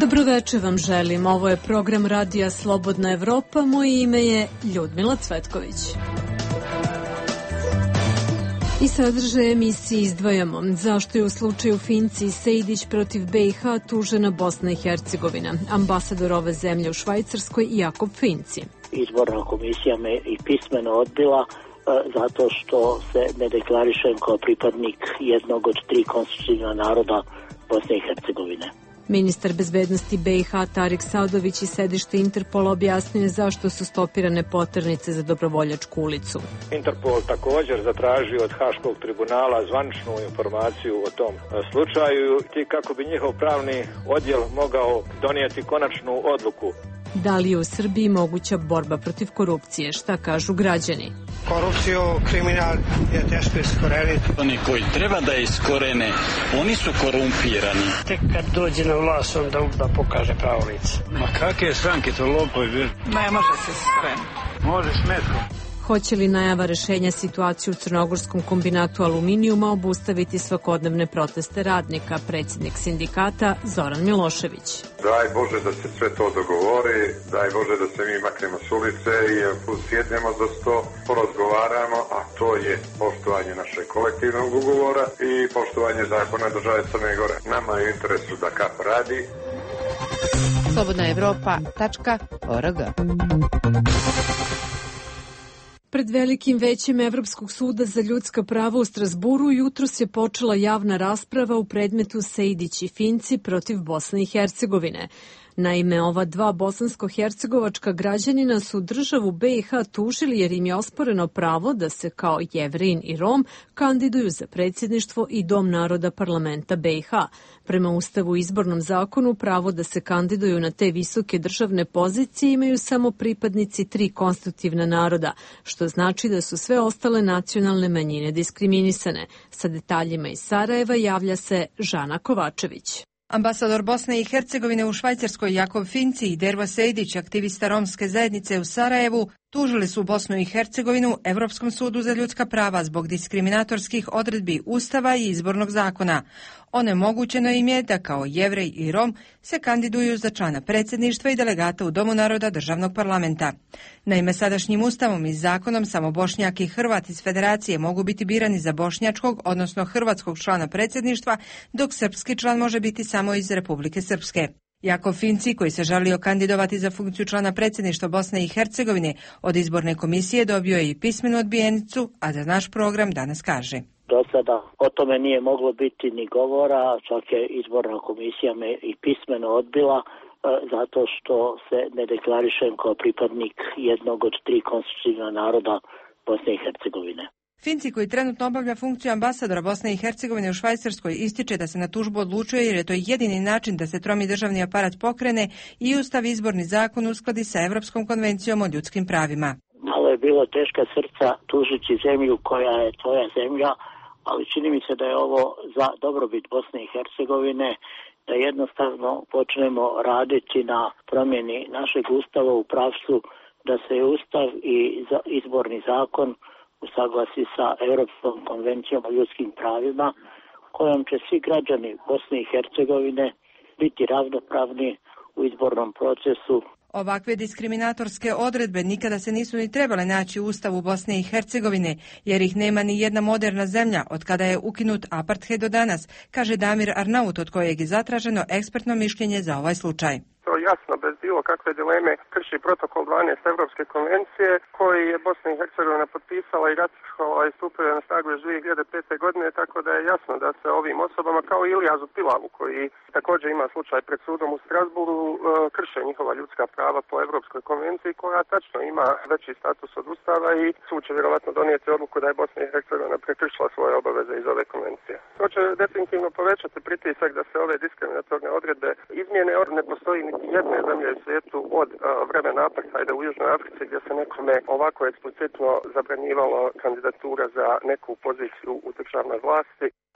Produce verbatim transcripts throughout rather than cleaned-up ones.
Dobroveče vam želim. Ovo je program Radija Slobodna Evropa. Moje ime je Ljudmila Cvetković. I sadržaj emisije izdvajamo. Zašto je u slučaju Finci Sejdić protiv B i H tužena Bosna i Hercegovina? Ambasador ove zemlje u Švajcarskoj Jakob Finci. Izborna komisija me i pismeno odbila zato što se ne deklarišem kao pripadnik jednog od tri konstitutivna naroda Bosne i Hercegovine. Ministar bezbednosti B i H Tarik Sadović iz sedišta Interpola objasnio zašto su stopirane poternice za Dobrovoljačku ulicu. Interpol također zatražio od Haškog tribunala zvaničnu informaciju o tom slučaju i kako bi njihov pravni odjel mogao donijeti konačnu odluku. Da li je u Srbiji moguća borba protiv korupcije? Šta kažu građani? Korupciju, kriminal je teško iskoreniti. Oni koji treba da iskorene, oni su korumpirani. Tek kad dođe na vlast, onda da pokaže pravo lice. Ma kakve stranke to lopovi? Ne može se iskoreniti. Može smetko. Hoće li najava rešenja situaciju u crnogorskom kombinatu aluminijuma obustaviti svakodnevne proteste radnika? Predsjednik sindikata Zoran Milošević. Daj Bože da se sve to dogovori, daj Bože da se mi maknemo s ulice i sjednemo za sto, porazgovaramo, a to je poštovanje našeg kolektivnog ugovora i poštovanje zakona države Crne Gore. Nama je u interesu da K A P radi. slobodna evropa tačka org. Pred velikim većem Evropskog suda za ljudska prava u Strasburu jutros je počela javna rasprava u predmetu Sejdić i Finci protiv Bosne i Hercegovine. Naime, ova dva bosansko-hercegovačka građanina su državu B i H tužili jer im je osporeno pravo da se kao Jevrin i Rom kandiduju za predsjedništvo i Dom naroda parlamenta B i H. Prema Ustavu i izbornom zakonu pravo da se kandiduju na te visoke državne pozicije imaju samo pripadnici tri konstitutivna naroda, što znači da su sve ostale nacionalne manjine diskriminisane. Sa detaljima iz Sarajeva javlja se Žana Kovačević. Ambasador Bosne i Hercegovine u Švajcarskoj Jakob Finci i Derva Sejdić, aktivista romske zajednice u Sarajevu, tužili su Bosnu i Hercegovinu Evropskom sudu za ljudska prava zbog diskriminatorskih odredbi Ustava i izbornog zakona. Onemogućeno im je da kao Jevrej i Rom se kandiduju za člana predsjedništva i delegata u Domu naroda državnog parlamenta. Naime, sadašnjim Ustavom i zakonom samo Bošnjak i Hrvat iz Federacije mogu biti birani za bošnjačkog, odnosno hrvatskog člana predsjedništva, dok srpski član može biti samo iz Republike Srpske. Jakov Finci, koji se želio kandidovati za funkciju člana predsjedništva Bosne i Hercegovine, od izborne komisije dobio je i pismenu odbijenicu, a za naš program danas kaže. Do sada o tome nije moglo biti ni govora, čak je izborna komisija me i pismeno odbila e, zato što se ne deklarišem kao pripadnik jednog od tri konstitutivna naroda Bosne i Hercegovine. Finci, koji trenutno obavlja funkciju ambasadora Bosne i Hercegovine u Švajcarskoj, ističe da se na tužbu odlučuje jer je to jedini način da se tromi državni aparat pokrene i Ustav i izborni zakon uskladi sa Evropskom konvencijom o ljudskim pravima. Malo je bilo teška srca tužiti zemlju koja je tvoja zemlja, ali čini mi se da je ovo za dobrobit Bosne i Hercegovine, da jednostavno počnemo raditi na promjeni našeg ustava u pravcu da se Ustav i izborni zakon usaglasi sa Europskom konvencijom o ljudskim pravima, kojom će svi građani Bosne i Hercegovine biti ravnopravni u izbornom procesu. Ovakve diskriminatorske odredbe nikada se nisu ni trebale naći u Ustavu Bosne i Hercegovine, jer ih nema ni jedna moderna zemlja od kada je ukinut apartheid do danas, kaže Damir Arnaut, od kojeg je zatraženo ekspertno mišljenje za ovaj slučaj. To jasno, bez bilo kakve dileme, krši protokol dvanaest Evropske konvencije, koji je Bosna i Hercegovina potpisala i ratifikovala i stupila na snagu još dvije hiljade pete. godine, tako da je jasno da se ovim osobama, kao i Iljazu Pilavu, koji također ima slučaj pred sudom u Strasburu, krše njihova ljudska prava po Evropskoj konvenciji, koja tačno ima veći status od Ustava i sud će vjerovatno donijeti odluku da je Bosna i Hercegovina prekršila svoje obaveze iz ove konvencije. To će definitivno povećati pritisak da se ove diskriminatorne odredbe izmijene, jer ne postoji niti jedne zemlje u svijetu od uh, vremena apartheida u Južnoj Africi gdje se nekome ovako eksplicitno zabranjivalo kandidatura za neku poziciju u državnoj vlasti.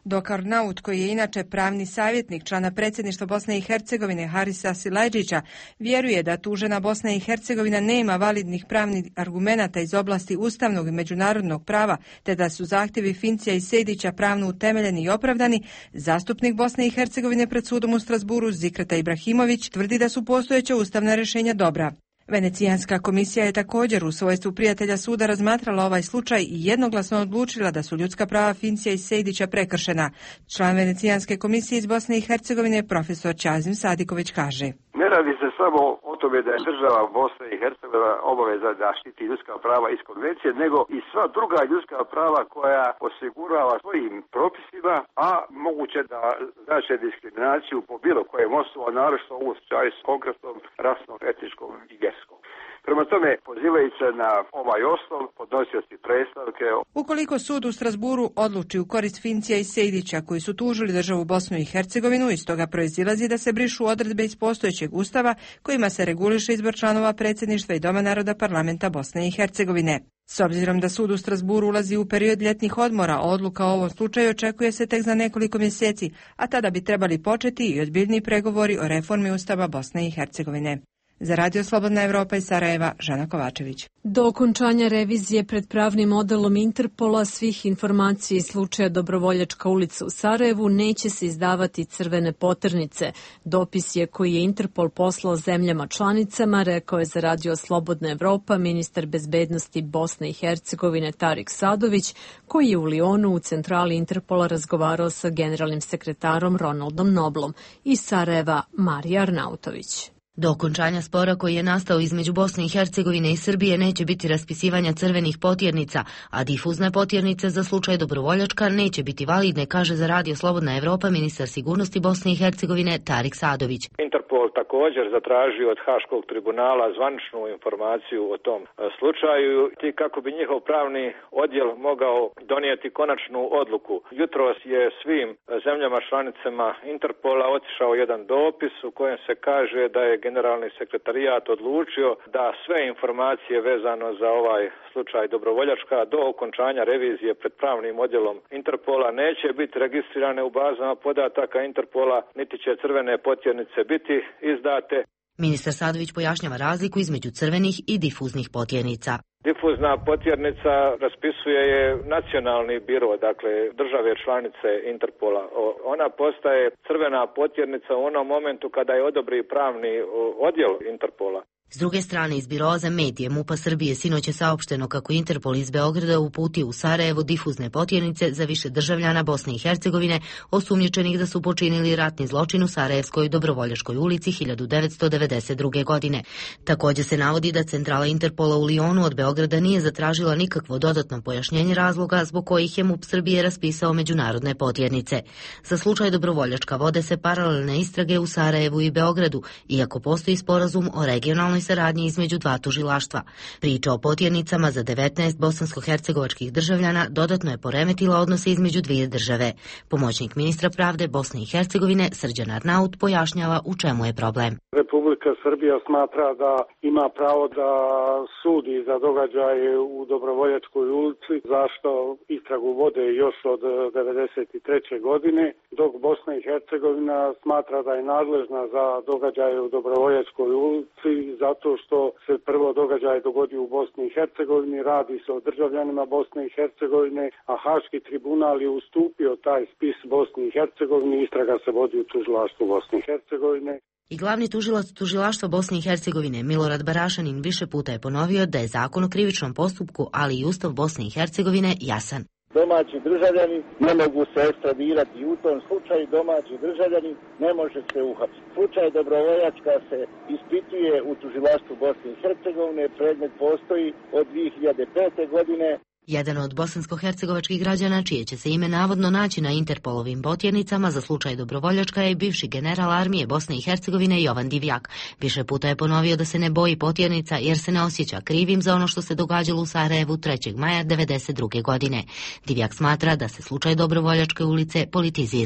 Dok Arnaut, koji je inače pravni savjetnik člana predsjedništva Bosne i Hercegovine Harisa Silajdžića, vjeruje da tužena Bosna i Hercegovina nema validnih pravnih argumenata iz oblasti ustavnog i međunarodnog prava, te da su zahtjevi Fincija i Sejdića pravno utemeljeni i opravdani, zastupnik Bosne i Hercegovine pred sudom u Strasburu Zikreta Ibrahimović tvrdi da su postojeća ustavna rješenja dobra. Venecijanska komisija je također u svojstvu prijatelja suda razmatrala ovaj slučaj i jednoglasno odlučila da su ljudska prava Fincija i Sejdića prekršena. Član Venecijanske komisije iz Bosne i Hercegovine profesor Čazim Sadiković kaže: Ne radi se samo o tome da je država Bosne i Hercegovina obaveza da štiti ljudska prava iz konvencije, nego i sva druga ljudska prava koja osigurava svojim propisima, a moguće da znači diskriminaciju po bilo kojem osnovu, a naročito u slučaju s konkretnom rasnom, etničkom i vjerskom. Prema tome, pozivajući se na ovaj osnov, podnosioci predstavke. Ukoliko sud u Strasburu odluči u korist Fincija i Sejdića, koji su tužili državu Bosnu i Hercegovinu, iz toga proizilazi da se brišu odredbe iz postojećeg ustava kojima se reguliše izbor članova predsjedništva i Doma naroda parlamenta Bosne i Hercegovine. S obzirom da sud u Strasburu ulazi u period ljetnih odmora, odluka o ovom slučaju očekuje se tek za nekoliko mjeseci, a tada bi trebali početi i ozbiljniji pregovori o reformi ustava Bosne i Hercegovine. Za Radio Slobodna Evropa iz Sarajeva, Žana Kovačević. Do okončanja revizije pred pravnim modelom Interpola svih informacija iz slučaja Dobrovoljačka ulica u Sarajevu neće se izdavati crvene poternice. Dopis je koji je Interpol poslao zemljama članicama, rekao je za Radio Slobodna Evropa ministar bezbednosti Bosne i Hercegovine Tarik Sadović, koji je u Lionu u centrali Interpola razgovarao sa generalnim sekretarom Ronaldom Noblom. Iz Sarajeva, Marija Arnautović. Do okončanja spora koji je nastao između Bosne i Hercegovine i Srbije neće biti raspisivanja crvenih potjernica, a difuzne potjernice za slučaj Dobrovoljačka neće biti validne, kaže za Radio Slobodna Evropa ministar sigurnosti Bosne i Hercegovine Tarik Sadović. Interpol također zatražio od Haškog tribunala zvaničnu informaciju o tom slučaju i kako bi njihov pravni odjel mogao donijeti konačnu odluku. Jutros je svim zemljama članicama Interpola otišao jedan dopis u kojem se kaže da je generalni sekretarijat odlučio da sve informacije vezano za ovaj slučaj Dobrovoljačka do okončanja revizije pred pravnim odjelom Interpola neće biti registrirane u bazama podataka Interpola, niti će crvene potjernice biti izdate. Ministar Sadović pojašnjava razliku između crvenih i difuznih potjernica. Difuzna potjernica raspisuje je nacionalni biro, dakle države članice Interpola. Ona postaje crvena potjernica u onom momentu kada je odobri pravni odjel Interpola. S druge strane, iz Biroa za medije MUP-a Srbije sinoć je saopšteno kako Interpol iz Beograda uputio u Sarajevo difuzne potjernice za više državljana Bosne i Hercegovine osumnjičenih da su počinili ratni zločin u Sarajevskoj Dobrovoljačkoj ulici hiljadu devetsto devedeset druge. godine. Također se navodi da centrala Interpola u Lionu od Beograda nije zatražila nikakvo dodatno pojašnjenje razloga zbog kojih je MUP Srbije raspisao međunarodne potjernice. Za slučaj Dobrovoljačka vode se paralelne istrage u Sarajevu i Beogradu, iako postoji sporazum o regionalnoj saradnji između dva tužilaštva. Priča o potjernicama za devetnaest bosansko-hercegovačkih državljana dodatno je poremetila odnose između dvije države. Pomoćnik ministra pravde Bosne i Hercegovine Srđan Arnaut pojašnjava u čemu je problem. Republika Srbija smatra da ima pravo da sudi za događaje u Dobrovoljačkoj ulici, zašto istragu vode još od devedeset treće. godine, dok Bosna i Hercegovina smatra da je nadležna za događaje u Dobrovoljačkoj ulici, zato što se prvo događaj dogodi u Bosni i Hercegovini, radi se o državljanima Bosne i Hercegovine, a Haški tribunal je ustupio taj spis Bosni i Hercegovini, istraga se vodi u tužilaštvu Bosne i Hercegovine. I glavni tužilac tužilaštva Bosne i Hercegovine Milorad Barašanin više puta je ponovio da je zakon o krivičnom postupku, ali i Ustav Bosne i Hercegovine jasan. Domaći državljani ne mogu se ekstradirati i u tom slučaju domaći državljani ne može se uhapsiti. Slučaj Dobrovoljačka se ispituje u tužilaštvu Bosne i Hercegovine, predmet postoji od dvije hiljade pete. godine. Jedan od bosansko-hercegovačkih građana, čije će se ime navodno naći na Interpolovim potjernicama za slučaj Dobrovoljačka, je bivši general armije Bosne i Hercegovine Jovan Divjak. Više puta je ponovio da se ne boji potjernica jer se ne osjeća krivim za ono što se događalo u Sarajevu trećeg maja devedeset druge. godine. Divjak smatra da se slučaj Dobrovoljačke ulice politizira.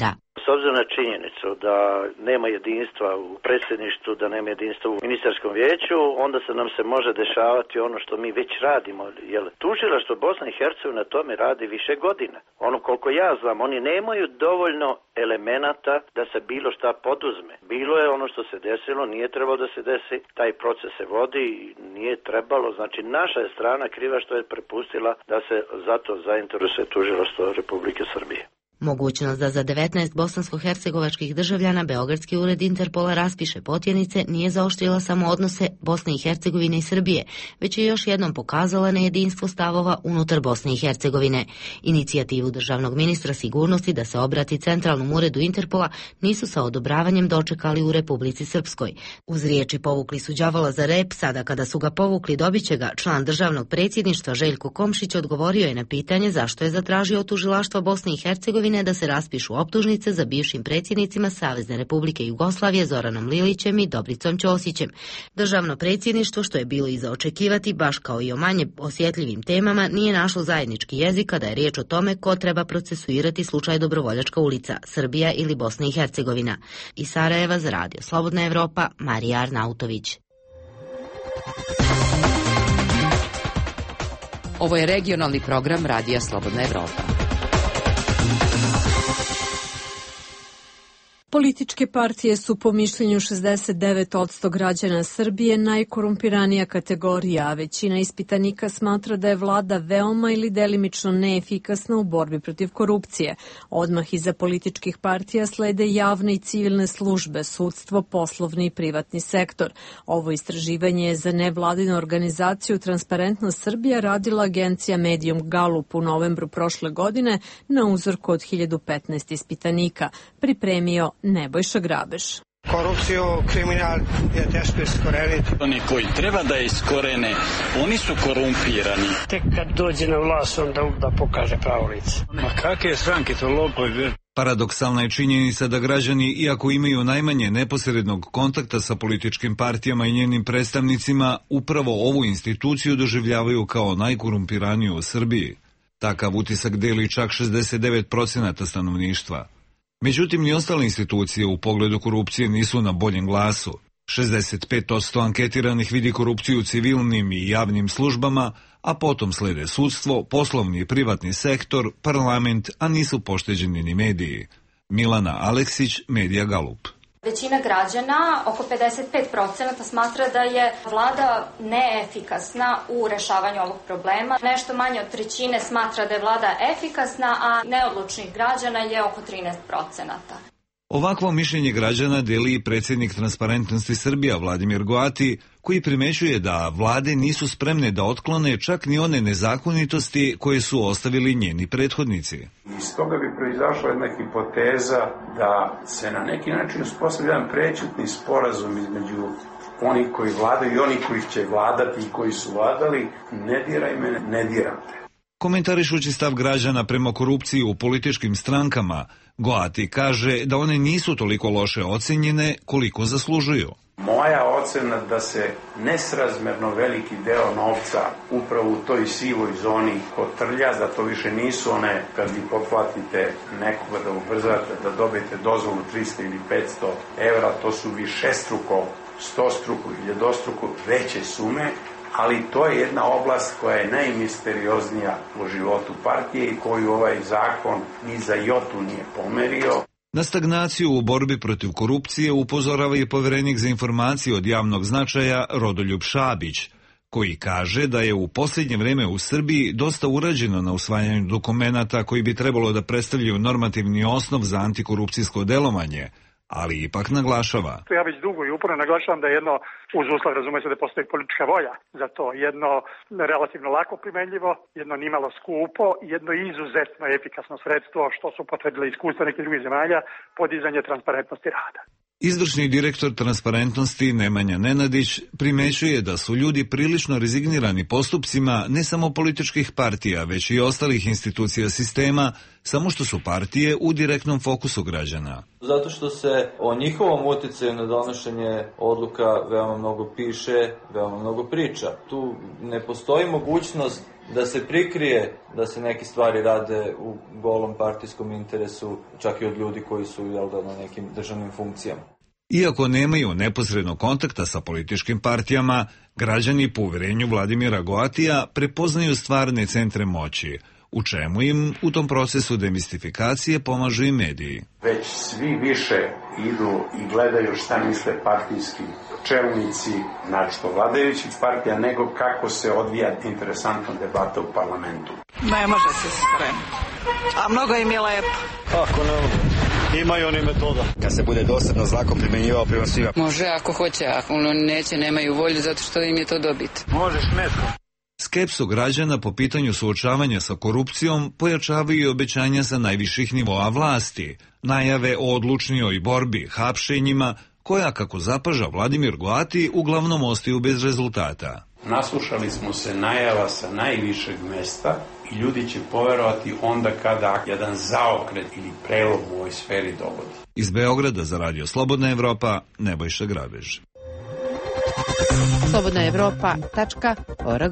s obzirom na činjenicu da nema jedinstva u predsjedništvu, da nema jedinstva u ministarskom vijeću, onda se nam se može dešavati ono što mi već radimo. Jer tužilaštvo Bosna i Hercegovina na tome radi više godina. Ono koliko ja znam, oni nemaju dovoljno elemenata da se bilo šta poduzme. Bilo je ono što se desilo, nije trebalo da se desi, taj proces se vodi, nije trebalo. Znači naša je strana kriva što je prepustila da se zato zainteresuje tužilaštvo Republike Srbije. Mogućnost da za devetnaest bosansko-hercegovačkih državljana Beogradski ured Interpola raspiše potjernice nije zaoštrila samo odnose Bosne i Hercegovine i Srbije, već je još jednom pokazala nejedinstvo stavova unutar Bosne i Hercegovine. Inicijativu državnog ministra sigurnosti da se obrati Centralnom uredu Interpola nisu sa odobravanjem dočekali u Republici Srpskoj. Uz riječi povukli su đavola za rep, sada kada su ga povukli dobiće ga, član državnog predsjedništva Željko Komšić odgovorio je na pitanje zašto je zatražio od tužilaštva Bosne i Hercegovine da se raspišu optužnice za bivšim predsjednicima Savezne Republike Jugoslavije Zoranom Lilićem i Dobricom Ćosićem. Državno predsjedništvo, što je bilo i za očekivati, baš kao i o manje osjetljivim temama, nije našlo zajednički jezik kada je riječ o tome ko treba procesuirati slučaj Dobrovoljačka ulica, Srbija ili Bosna i Hercegovina. Iz Sarajeva za Radio Slobodna Evropa, Marija Arnautović. Ovo je regionalni program Radija Slobodna Evropa. Političke partije su po mišljenju šezdeset devet posto građana Srbije najkorumpiranija kategorija, a većina ispitanika smatra da je vlada veoma ili delimično neefikasna u borbi protiv korupcije. Odmah iza političkih partija slede javne i civilne službe, sudstvo, poslovni i privatni sektor. Ovo istraživanje je za nevladinu organizaciju Transparentnost Srbija radila agencija Medium Gallup u novembru prošle godine na uzorku od hiljadu petnaest ispitanika. Pripremio Nebojša Grabeš. Korupciju, kriminal je teško iskoreniti. Oni koji treba da iskorene, oni su korumpirani. Tek kad dođe na vlast, onda da pokaže pravo lice. Ma kakve stranke to lopovi? Paradoksalna je činjenica da građani, iako imaju najmanje neposrednog kontakta sa političkim partijama i njenim predstavnicima, upravo ovu instituciju doživljavaju kao najkorumpiraniju u Srbiji. Takav utisak deli čak šezdeset devet posto stanovništva. Međutim, ni ostale institucije u pogledu korupcije nisu na boljem glasu. šezdeset pet posto anketiranih vidi korupciju u civilnim i javnim službama, a potom slede sudstvo, poslovni i privatni sektor, parlament, a nisu pošteđeni ni mediji. Milana Aleksić, Medija Galup. Većina građana, oko pedeset pet posto, smatra da je vlada neefikasna u rešavanju ovog problema. Nešto manje od trećine smatra da je vlada efikasna, a neodlučnih građana je oko trinaest posto. Ovakvo mišljenje građana deli i predsjednik Transparentnosti Srbija Vladimir Goati, koji primećuje da vlade nisu spremne da otklone čak ni one nezakonitosti koje su ostavili njeni prethodnici. Iz toga bi proizašla jedna hipoteza da se na neki način uspostavlja jedan prećutni sporazum između onih koji vladaju i onih koji će vladati i koji su vladali. Ne diraj mene, ne diram te. Komentarišući stav građana prema korupciji u političkim strankama, Goati kaže da one nisu toliko loše ocenjene koliko zaslužuju. Moja ocena da se nesrazmerno veliki deo novca upravo u toj sivoj zoni kotrlja, da to više nisu one kad vi potplatite nekoga da ubrzate, da dobijete dozvolu trista ili petsto evra, to su višestruko, stostruko, hiljadostruko veće sume, ali to je jedna oblast koja je najmisterioznija u životu partije i koju ovaj zakon ni za jotu nije pomerio. Na stagnaciju u borbi protiv korupcije upozorava i poverenik za informacije od javnog značaja Rodoljub Šabić, koji kaže da je u posljednje vreme u Srbiji dosta urađeno na usvajanju dokumenata koji bi trebalo da predstavljaju normativni osnov za antikorupcijsko delovanje, ali ipak naglašava. Ja već dugo i uporno naglašavam da je jedno, uz uslov razume se da postoji politička volja za to, jedno relativno lako primenljivo, jedno nimalo skupo, jedno izuzetno efikasno sredstvo, što su potvrdili iskustva nekih drugih zemalja, podizanje transparentnosti rada. Izvršni direktor Transparentnosti Nemanja Nenadić primećuje da su ljudi prilično rezignirani postupcima ne samo političkih partija, već i ostalih institucija sistema, samo što su partije u direktnom fokusu građana. Zato što se o njihovom uticaju na donošenje odluka veoma mnogo piše, veoma mnogo priča. Tu ne postoji mogućnost da se prikrije da se neke stvari rade u golom partijskom interesu, čak i od ljudi koji su jel da, na nekim državnim funkcijama. Iako nemaju neposrednog kontakta sa političkim partijama, građani po uverenju Vladimira Goatija prepoznaju stvarne centre moći, u čemu im u tom procesu demistifikacije pomažu i mediji. Već svi više idu i gledaju šta misle partijski čelnici, našto vladajućih partija, nego kako se odvija interesantna debata u parlamentu. Ne može se spremiti, a mnogo im je lepo. Kako ne mogu? Imaju oni metoda. Kad se bude dosadno zakon primjenjivao prema svima. Može ako hoće, ako neće, nemaju volju zato što im je to dobit. Možeš metko. Skepsu građana po pitanju suočavanja sa korupcijom pojačavaju i obećanja sa najviših nivoa vlasti, najave o odlučnijoj borbi hapšenjima, koja, kako zapaža Vladimir Goati, uglavnom ostaju bez rezultata. Naslušali smo se najava sa najvišeg mesta i ljudi će poverovati onda kada jedan zaokret ili prelom u ovoj sferi dogodi. Iz Beograda za Radio Slobodna Evropa, Nebojša Grabež. slobodna evropa tačka org.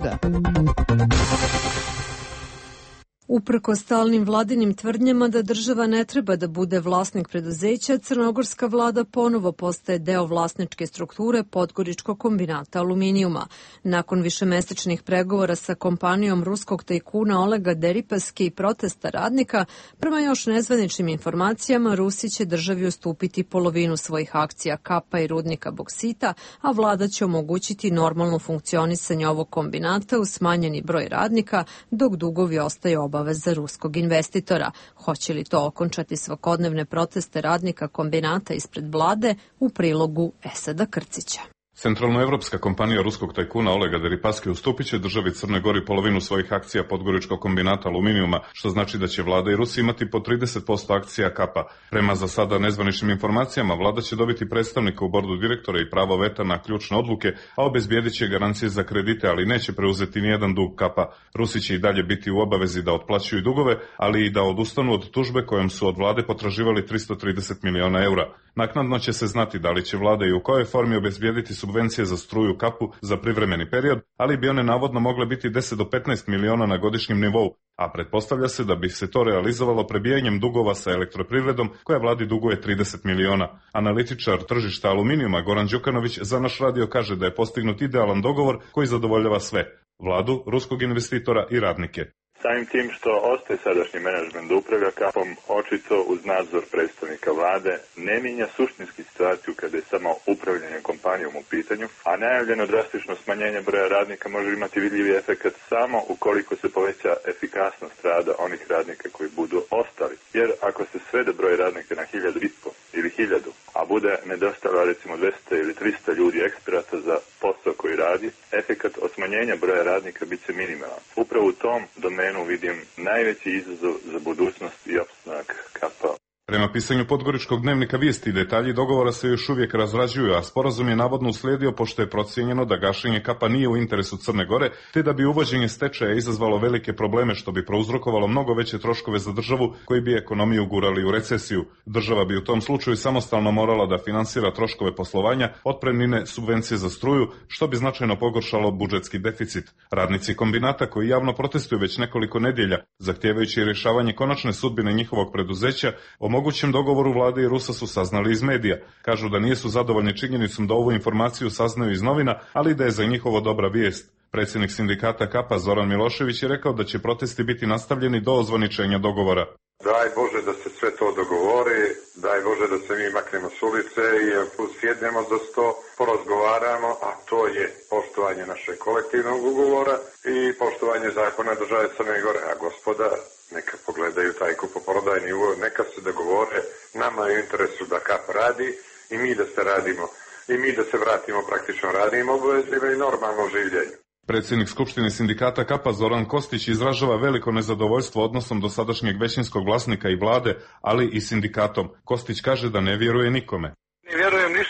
Uprkos stalnim vladinim tvrdnjama da država ne treba da bude vlasnik preduzeća, crnogorska vlada ponovo postaje deo vlasničke strukture Podgoričkog kombinata aluminijuma. Nakon višemesečnih pregovora sa kompanijom ruskog tajkuna Olega Deripaske i protesta radnika, prema još nezvaničnim informacijama, Rusi će državi ustupiti polovinu svojih akcija kapa i rudnika boksita, a vlada će omogućiti normalno funkcionisanje ovog kombinata uz smanjeni broj radnika, dok dugovi ostaju obaveza za ruskog investitora. Hoće li to okončati svakodnevne proteste radnika kombinata ispred vlade, u prilogu Esada Krcića. Centralnoevropska kompanija ruskog tajkuna Olega Deripaske ustupit će državi Crne Gori polovinu svojih akcija Podgoričkog kombinata aluminijuma, što znači da će vlada i Rusi imati po trideset posto akcija kapa. Prema za sada nezvaničnim informacijama, vlada će dobiti predstavnika u bordu direktora i pravo veta na ključne odluke, a obezbijedit će garancije za kredite, ali neće preuzeti nijedan dug kapa. Rusi će i dalje biti u obavezi da otplaćuju dugove, ali i da odustanu od tužbe kojom su od vlade potraživali tristo trideset miliona eura. Naknadno će se znati da li će vlada i u kojoj formi obezbijediti subvencije za struju kapu za privremeni period, ali bi one navodno mogle biti deset do petnaest miliona na godišnjem nivou, a pretpostavlja se da bi se to realizovalo prebijanjem dugova sa elektroprivredom koja vladi duguje trideset miliona. Analitičar tržišta aluminijuma Goran Đukanović za naš radio kaže da je postignut idealan dogovor koji zadovoljava sve, vladu, ruskog investitora i radnike. Samim tim što ostaje sadašnji menadžment da upravlja kapom, očito uz nadzor predstavnika vlade, ne mijenja suštinski situaciju kada je samo upravljanje kompanijom u pitanju, a najavljeno drastično smanjenje broja radnika može imati vidljivi efekt samo ukoliko se poveća efikasnost rada onih radnika koji budu ostali. Jer ako se svede broj radnika na hiljadu i po ili hiljadu, a bude nedostalo recimo dvesta ili trista ljudi eksperata za posao koji radi, efekt od smanjenja broja radnika bit će minimalan. Upravo u tom domenu vidim najveći izazov za budućnost i opstanak kapa. Prema pisanju Podgoričkog dnevnika Vijesti, detalji dogovora se još uvijek razrađuju, a sporazum je navodno uslijedio pošto je procijenjeno da gašenje kapa nije u interesu Crne Gore, te da bi uvođenje stečaja izazvalo velike probleme što bi prouzrokovalo mnogo veće troškove za državu koji bi ekonomiju gurali u recesiju. Država bi u tom slučaju samostalno morala da finansira troškove poslovanja, otpremnine, subvencije za struju, što bi značajno pogoršalo budžetski deficit. Radnici kombinata koji javno protestuju već nekoliko nedjelja, zahtijevajući rješavanje konačne sudbine njihovog preduzeća, o mogućem dogovoru vlade i Rusa su saznali iz medija. Kažu da nisu zadovoljni činjenicom da ovu informaciju saznaju iz novina, ali da je za njihovo dobra vijest. Predsjednik sindikata kapa Zoran Milošević je rekao da će protesti biti nastavljeni do ozvaničenja dogovora. Daj Bože da se sve to dogovori, daj Bože da se mi maknemo s ulice i sjednemo za sto, porazgovaramo, a to je poštovanje našeg kolektivnog ugovora i poštovanje zakona države Crne Gore. A gospoda, neka pogledaju taj kupoprodajni ugovor, neka se dogovore, nama je u interesu da kap radi i mi da se radimo, i mi da se vratimo praktično radnim obavezima i normalnom življenju. Predsjednik Skupštine sindikata kapa Zoran Kostić izražava veliko nezadovoljstvo odnosom dosadašnjeg većinskog vlasnika i vlade, ali i sindikatom. Kostić kaže da ne vjeruje nikome. Ne vjeruje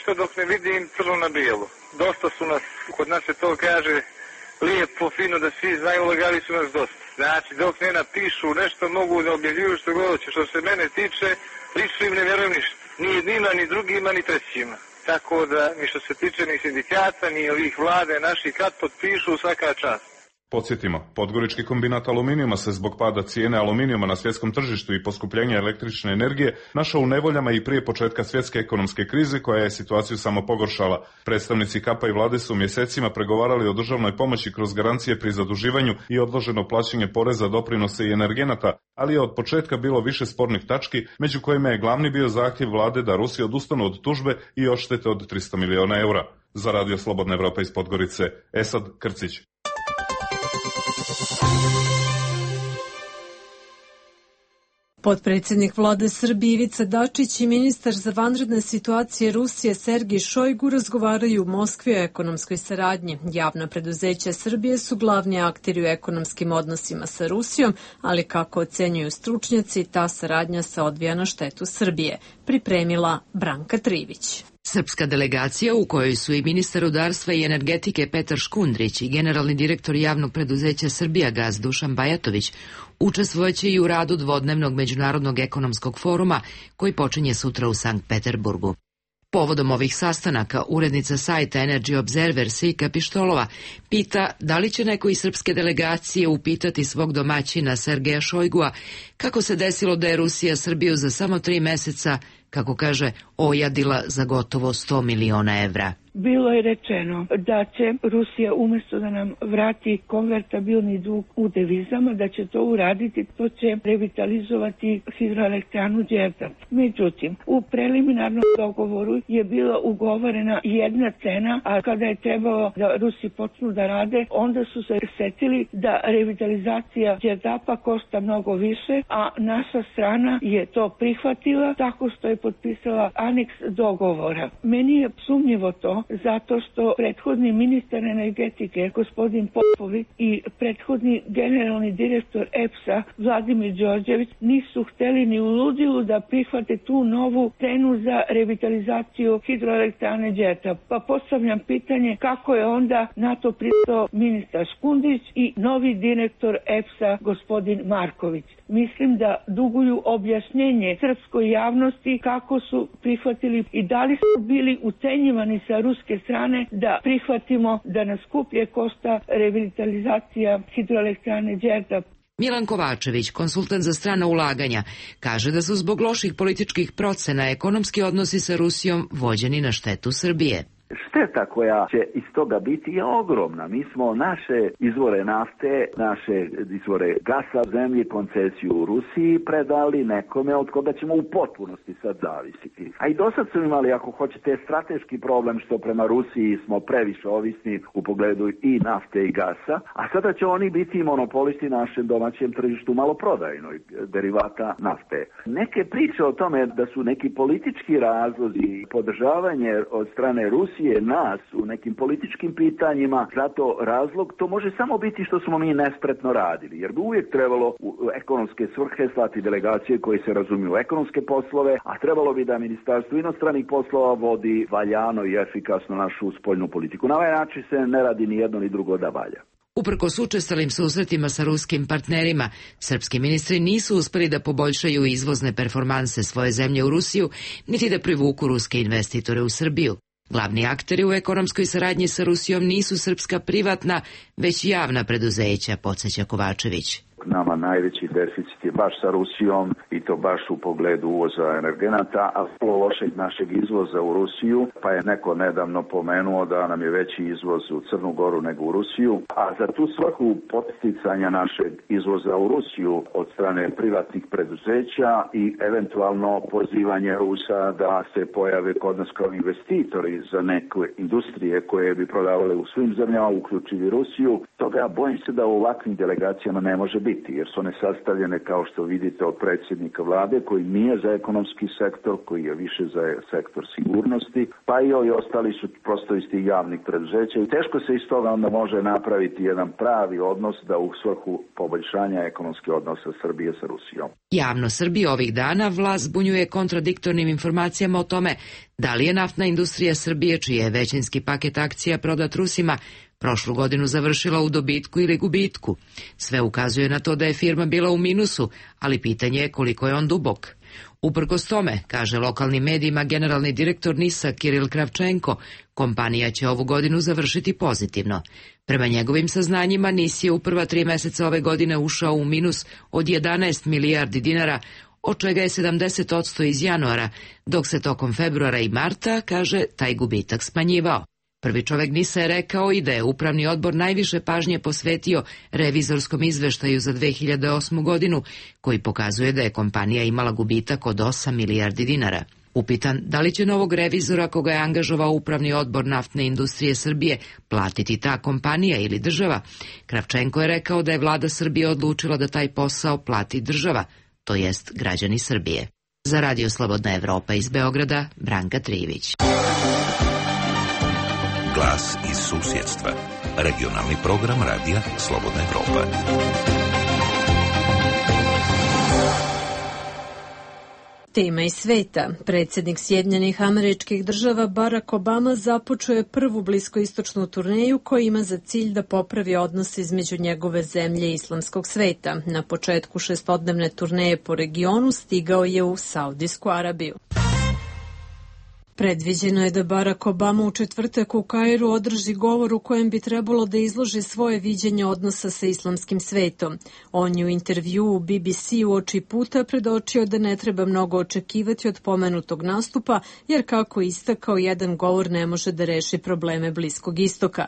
ništa dok ne vidim crno na bijelo. Dosta su nas, kod nas se to kaže lijepo, fino da svi znaju, lagali su nas dosta. Znači, dok ne napišu nešto, mogu da objavljuju što god hoće. Što se mene tiče, lično im ne vjerujem ništa. Ni jednima, ni drugima, ni trećima. Tako da, ni što se tiče ni sindikata, ni ovih vlade naši, kad potpišu, svaka čast. Podsjetimo, Podgorički kombinat aluminijuma se zbog pada cijene aluminijuma na svjetskom tržištu i poskupljenja električne energije našao u nevoljama i prije početka svjetske ekonomske krize koja je situaciju samo pogoršala. Predstavnici Kapa i vlade su mjesecima pregovarali o državnoj pomoći kroz garancije pri zaduživanju i odloženo plaćanje poreza, doprinose i energenata, ali je od početka bilo više spornih tački, među kojima je glavni bio zahtjev vlade da Rusi odustanu od tužbe i odštete od tristo miliona eura. Za Radio Slobodna Evropa iz Podgorice, Esad Krcić. Potpredsjednik vlade Srbije Ivica Dačić i ministar za vanredne situacije Rusije Sergij Šojgu razgovaraju u Moskvi o ekonomskoj saradnji. Javna preduzeća Srbije su glavni akteri u ekonomskim odnosima sa Rusijom, ali kako ocenjuju stručnjaci, ta saradnja se odvija na štetu Srbije. Pripremila Branka Trivić. Srpska delegacija, u kojoj su i ministar rudarstva i energetike Petar Škundrić i generalni direktor javnog preduzeća Srbijagas Dušan Bajatović, učestvovaće i u radu dvodnevnog međunarodnog ekonomskog foruma koji počinje sutra u Sankt Peterburgu. Povodom ovih sastanaka, urednica sajta Energy Observer Sika Pištolova pita da li će neko iz srpske delegacije upitati svog domaćina Sergeja Šojgua kako se desilo da je Rusija Srbiju za samo tri meseca, kako kaže, ojadila za gotovo sto miliona evra. Bilo je rečeno da će Rusija umjesto da nam vrati konvertabilni dug u devizama, da će to uraditi, to će revitalizovati hidroelektranu Đerdap. Međutim, u preliminarnom dogovoru je bila ugovorena jedna cena, a kada je trebalo da Rusi počnu da rade, onda su se setili da revitalizacija Đerdapa košta mnogo više, a naša strana je to prihvatila tako što je potpisala aneks dogovora. Meni je sumnjivo to, zato što prethodni ministar energetike, gospodin Popović, i prethodni generalni direktor E P S-a, Vladimir Đorđević, nisu hteli ni u ludilu da prihvate tu novu cenu za revitalizaciju hidroelektrane Đerdap. Pa postavljam pitanje kako je onda na to pristao ministar Škundrić i novi direktor E P S-a, gospodin Marković. Mislim da duguju objašnjenje srpskoj javnosti kako su prihvatili i da li su bili ucenjivani sa ruske strane da prihvatimo da nas skuplje košta revitalizacija hidroelektrane Đerdap. Milan Kovačević, konsultant za strana ulaganja, kaže da su zbog loših političkih procena ekonomski odnosi sa Rusijom vođeni na štetu Srbije. Šteta koja će iz toga biti je ogromna. Mi smo naše izvore nafte, naše izvore gasa, zemlji, koncesiju u Rusiji predali nekome od koga ćemo u potpunosti sad zavisiti. A i do sad su imali, ako hoćete, strateški problem što prema Rusiji smo previše ovisni u pogledu i nafte i gasa, a sada će oni biti monopolisti našem domaćem tržištu maloprodajnoj derivata nafte. Neke priče o tome da su neki politički razlozi i podržavanje od strane Rusije nas u nekim političkim pitanjima, zato razlog, to može samo biti što smo mi nespretno radili, jer bi uvijek trebalo u ekonomske svrhe slati delegacije koje se razumiju u ekonomske poslove, a trebalo bi da Ministarstvo inostranih poslova vodi valjano i efikasno našu spoljnu politiku. Na ovaj način se ne radi ni jedno ni drugo da valja. Uprkos učestalim susretima sa ruskim partnerima, srpski ministri nisu uspeli da poboljšaju izvozne performanse svoje zemlje u Rusiju, niti da privuku ruske investitore u Srbiju. Glavni akteri u ekonomskoj saradnji sa Rusijom nisu srpska privatna, već javna preduzeća, podsjeća Kovačević. Nama najveći deficit je baš sa Rusijom i to baš u pogledu uvoza energenata, a vrlo lošeg našeg izvoza u Rusiju, pa je neko nedavno pomenuo da nam je veći izvoz u Crnu Goru nego u Rusiju, a za tu svrhu podsticanja našeg izvoza u Rusiju od strane privatnih preduzeća i eventualno pozivanje Rusa da se pojave kod nas kao investitori za neke industrije koje bi prodavale u svim zemljama, uključivi Rusiju, toga bojim se da u ovakvim delegacijama ne može biti, jer su one sastavljene kao kao što vidite, od predsjednika vlade, koji nije za ekonomski sektor, koji je više za sektor sigurnosti, pa i ovi ostali su prosto iz tih javnih preduzeća. I teško se iz toga onda može napraviti jedan pravi odnos da u svrhu poboljšanja ekonomskih odnosa Srbije sa Rusijom. Javno Srbije ovih dana vlast zbunjuje kontradiktornim informacijama o tome da li je naftna industrija Srbije, čiji je većinski paket akcija prodat Rusima, prošlu godinu završila u dobitku ili gubitku. Sve ukazuje na to da je firma bila u minusu, ali pitanje je koliko je on dubok. Uprkos tome, kaže lokalnim medijima generalni direktor NIS-a Kiril Kravčenko, kompanija će ovu godinu završiti pozitivno. Prema njegovim saznanjima, NIS je u prva tri meseca ove godine ušao u minus od jedanaest milijardi dinara, od čega je sedamdeset posto iz januara, dok se tokom februara i marta, kaže, taj gubitak smanjivao. Prvi čovek NIS-a je rekao i da je upravni odbor najviše pažnje posvetio revizorskom izveštaju za dve hiljade osmu godinu, koji pokazuje da je kompanija imala gubitak od osam milijardi dinara. Upitan da li će novog revizora koga je angažovao upravni odbor naftne industrije Srbije platiti ta kompanija ili država, Kravčenko je rekao da je vlada Srbije odlučila da taj posao plati država, to jest građani Srbije. Za Radio Slobodna Evropa iz Beograda, Branka Trivić. Glas iz susjedstva. Regionalni program radija Slobodna Evropa. Tema iz sveta. Predsjednik Sjedinjenih Američkih Država Barack Obama započeo je prvu bliskoistočnu turneju koja ima za cilj da popravi odnose između njegove zemlje i islamskog sveta. Na početku šestodnevne turneje po regionu stigao je u Saudijsku Arabiju. Predviđeno je da Barack Obama u četvrtak u Kairu održi govor u kojem bi trebalo da izloži svoje viđenje odnosa sa islamskim svetom. On je u intervju u B B C uoči puta predočio da ne treba mnogo očekivati od pomenutog nastupa, jer kako je istakao, jedan govor ne može da reši probleme Bliskog istoka.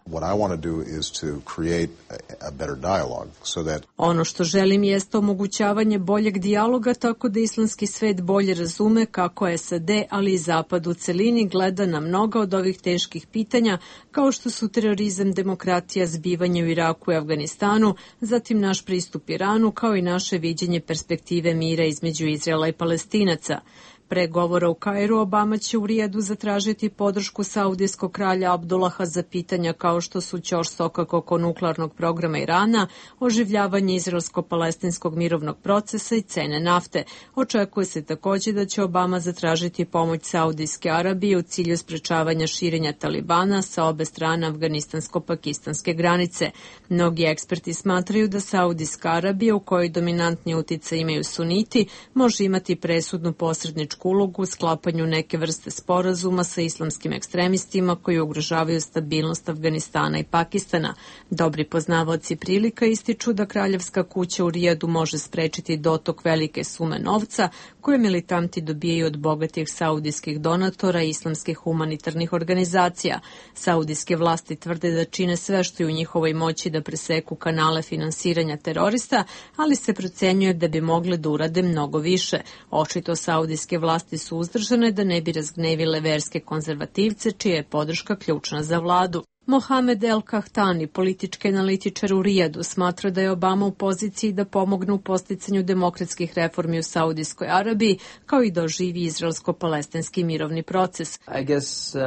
Ono što želim jeste omogućavanje boljeg dijaloga tako da islamski svet bolje razume kako S A D, ali i Zapad u celini gleda na mnoga od ovih teških pitanja, kao što su terorizam, demokratija, zbivanje u Iraku i Afganistanu, zatim naš pristup Iranu, kao i naše viđenje perspektive mira između Izraela i Palestinaca. Pre govora u Kairu, Obama će u Rijadu zatražiti podršku saudijskog kralja Abdullaha za pitanja kao što su ćoš sokak oko nuklearnog programa Irana, oživljavanje izraelsko-palestinskog mirovnog procesa i cene nafte. Očekuje se također da će Obama zatražiti pomoć Saudijske Arabije u cilju sprečavanja širenja Talibana sa obe strane afganistansko-pakistanske granice. Mnogi eksperti smatraju da Saudijska Arabija, u kojoj dominantni uticaj imaju suniti, može imati presudnu posredničku ulogu u sklapanju neke vrste sporazuma sa islamskim ekstremistima koji ugrožavaju stabilnost Afganistana i Pakistana. Dobri poznavaoci prilika ističu da kraljevska kuća u Rijadu može sprečiti dotok velike sume novca koje militanti dobijaju od bogatih saudijskih donatora i islamskih humanitarnih organizacija. Saudijske vlasti tvrde da čine sve što je u njihovoj moći da preseku kanale finansiranja terorista, ali se procenjuje da bi mogle da urade mnogo više. Očito saudijske vlasti su uzdržane da ne bi razgnevile verske konzervativce, čija je podrška ključna za vladu. Mohamed El Kahtani, politički analitičar u Rijadu, smatra da je Obama u poziciji da pomogne u posticanju demokratskih reformi u Saudijskoj Arabiji, kao i da oživi izraelsko-palestinski mirovni proces. I guess uh,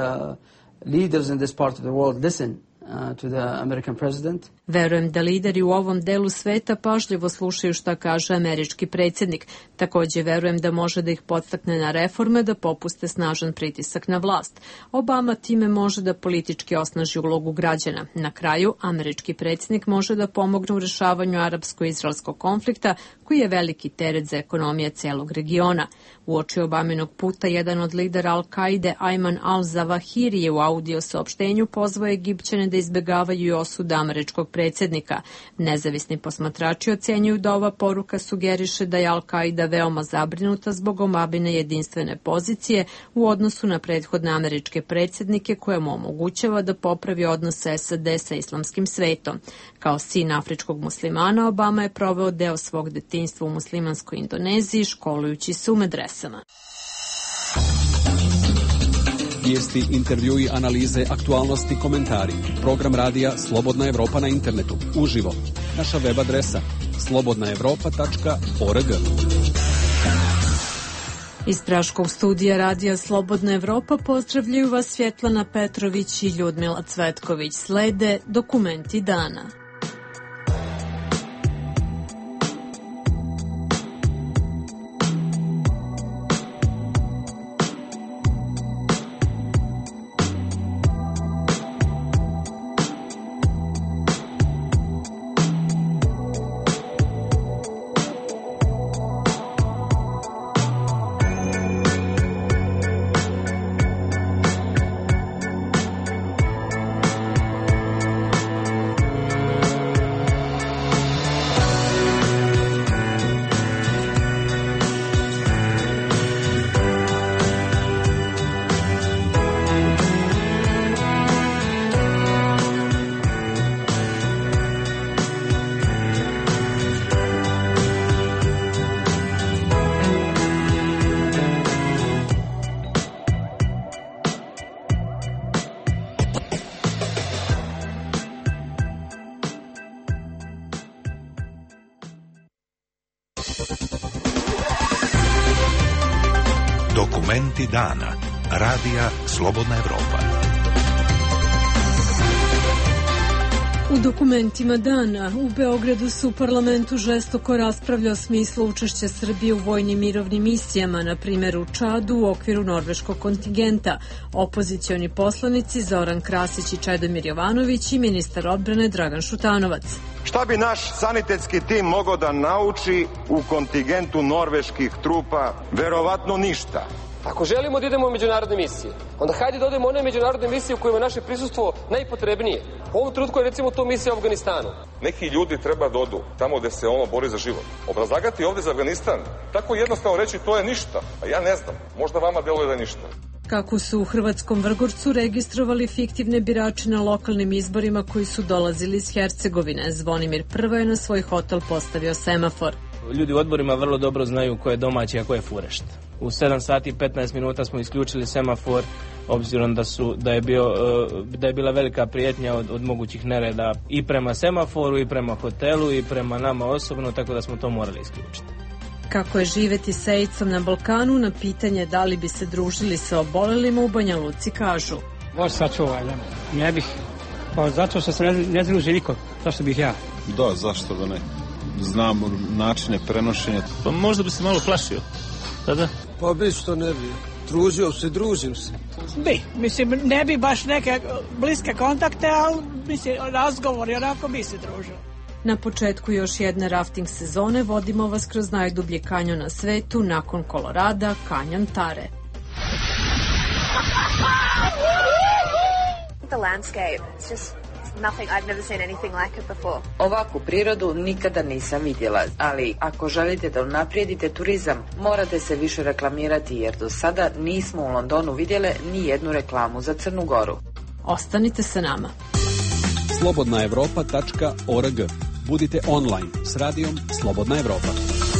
leaders in this part of the world listen uh, to the American president. Verujem da lideri u ovom delu sveta pažljivo slušaju šta kaže američki predsjednik. Također verujem da može da ih podstakne na reforme, da popuste snažan pritisak na vlast. Obama time može da politički osnaži ulogu građana. Na kraju, američki predsjednik može da pomogne u rešavanju arapsko-izraelskog konflikta, koji je veliki teret za ekonomije celog regiona. Uoči Obaminog puta, jedan od lidera Al-Kaide, Ayman al-Zawahiri, je u audio saopštenju pozvao Egipćane da izbegavaju i osude američkog predsjednika. Nezavisni posmatrači ocenjuju da ova poruka sugeriše da je Al-Kaida veoma zabrinuta zbog Obamine jedinstvene pozicije u odnosu na prethodne američke predsjednike, koje mu omogućava da popravi odnose S A D sa islamskim svetom. Kao sin afričkog muslimana, Obama je proveo deo svog detinjstva u muslimanskoj Indoneziji, školujući se u medresama. Vijesti, intervjui, analize, aktualnosti, komentari. Program radija Slobodna Evropa na internetu. Uživo. naša web adresa slobodna evropa tačka org. Iz Praškog studija Radija Slobodna Evropa pozdravljaju vas Svjetlana Petrović i Ljudmila Cvetković. Slede dokumenti dana. Dokumenti dana. Radija Slobodna Evropa. U dokumentima dana u Beogradu su u parlamentu žestoko raspravlja o smislu učešća Srbije u vojnim mirovnim misijama, na primjer u Čadu u okviru norveškog kontingenta. Opozicioni poslanici Zoran Krasić i Čedomir Jovanović i ministar odbrane Dragan Šutanovac. Šta bi naš sanitetski tim mogao da nauči u kontingentu norveških trupa? Verovatno ništa. Ako želimo da idemo u međunarodne misije, onda hajde da odemo one međunarodne misije u kojima je naše prisustvo najpotrebnije. U ovom trenutku je recimo to misija u Afganistanu. Neki ljudi treba da odu tamo gde se ono bori za život. Obrazlagati ovde za Afganistan, tako jednostavno reći to je ništa, a ja ne znam, možda vama deluje da je ništa. Kako su u hrvatskom Vrgorcu registrovali fiktivne birače na lokalnim izborima koji su dolazili iz Hercegovine, Zvonimir Prva je na svoj hotel postavio semafor. Ljudi u odborima vrlo dobro znaju ko je domaći, a ko je furešt. U sedam sati i petnaest minuta smo isključili semafor, obzirom da, su, da, je, bio, da je bila velika prijetnja od, od mogućih nereda i prema semaforu, i prema hotelu, i prema nama osobno, tako da smo to morali isključiti. Kako je živeti sa AIDS-om na Balkanu, na pitanje da li bi se družili sa obolelima u Banja Luci kažu. Bože sačuvaj, ne bih, pa zato što se ne, ne druži niko, zašto bih ja? Da, zašto da ne? Znamo načine prenošenja. Pa možda bi se malo plašio. Tada? Pa bi što ne bi. Družio se, družim se. Bi, mislim, ne bi baš neke bliske kontakte, ali mislim, razgovor i onako bi se družio. Na početku još jedne rafting sezone vodimo vas kroz najdublji kanjon na svetu, nakon Kolorada, kanjon Tare. The landscape, it's just nothing, I've never seen anything like it before. Ovakvu prirodu nikada nisam vidjela, ali ako želite da unaprijedite turizam, morate se više reklamirati, jer do sada nismo u Londonu vidjele ni jednu reklamu za Crnu Goru. Ostanite sa nama. slobodna evropa tačka org. Budite online s radijom Slobodna Evropa.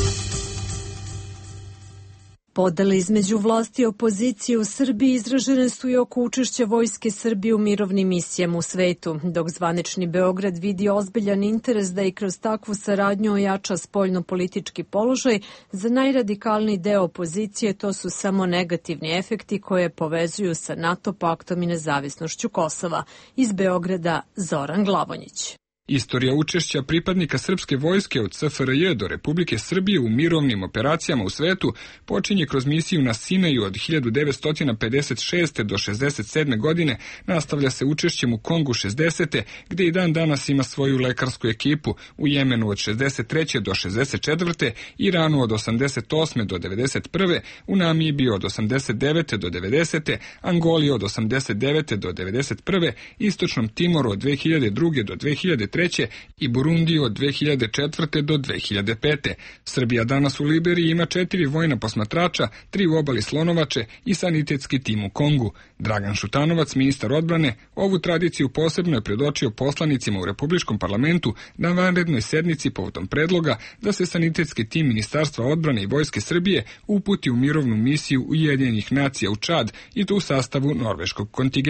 Podele između vlasti i opozicije u Srbiji izražene su i oko učešća vojske Srbije u mirovnim misijama u svetu, dok zvanični Beograd vidi ozbiljan interes da i kroz takvu saradnju ojača spoljno-politički položaj, za najradikalniji deo opozicije to su samo negativni efekti koje povezuju sa NATO paktom i nezavisnošću Kosova. Iz Beograda Zoran Glavonjić. Istorija učešća pripadnika srpske vojske od C F R J do Republike Srbije u mirovnim operacijama u svetu počinje kroz misiju na Sinaju od hiljadu devetsto pedeset šeste. do šezdeset sedme. godine, nastavlja se učešćem u Kongu šezdesete. gde i dan danas ima svoju lekarsku ekipu, u Jemenu od šezdeset treće. do šezdeset četvrte. Iranu od osamdeset osme. do devedeset prve. u Namibiji od osamdeset devete. do devedesete. Angoli od osamdeset devete. do devedeset prve. Istočnom Timoru od dve hiljade druge. do dve hiljade treće. i Burundiju od dve hiljade četvrte. do dve hiljade pete. Srbija danas u Liberiji ima četiri vojna posmatrača, tri u obali Slonovače i sanitetski tim u Kongu. Dragan Šutanovac, ministar odbrane, ovu tradiciju posebno je predočio poslanicima u Republičkom parlamentu na vanrednoj sednici povodom predloga da se sanitetski tim Ministarstva odbrane i Vojske Srbije uputi u mirovnu misiju Ujedinjenih nacija u Čad i to u sastavu norveškog kontingenta.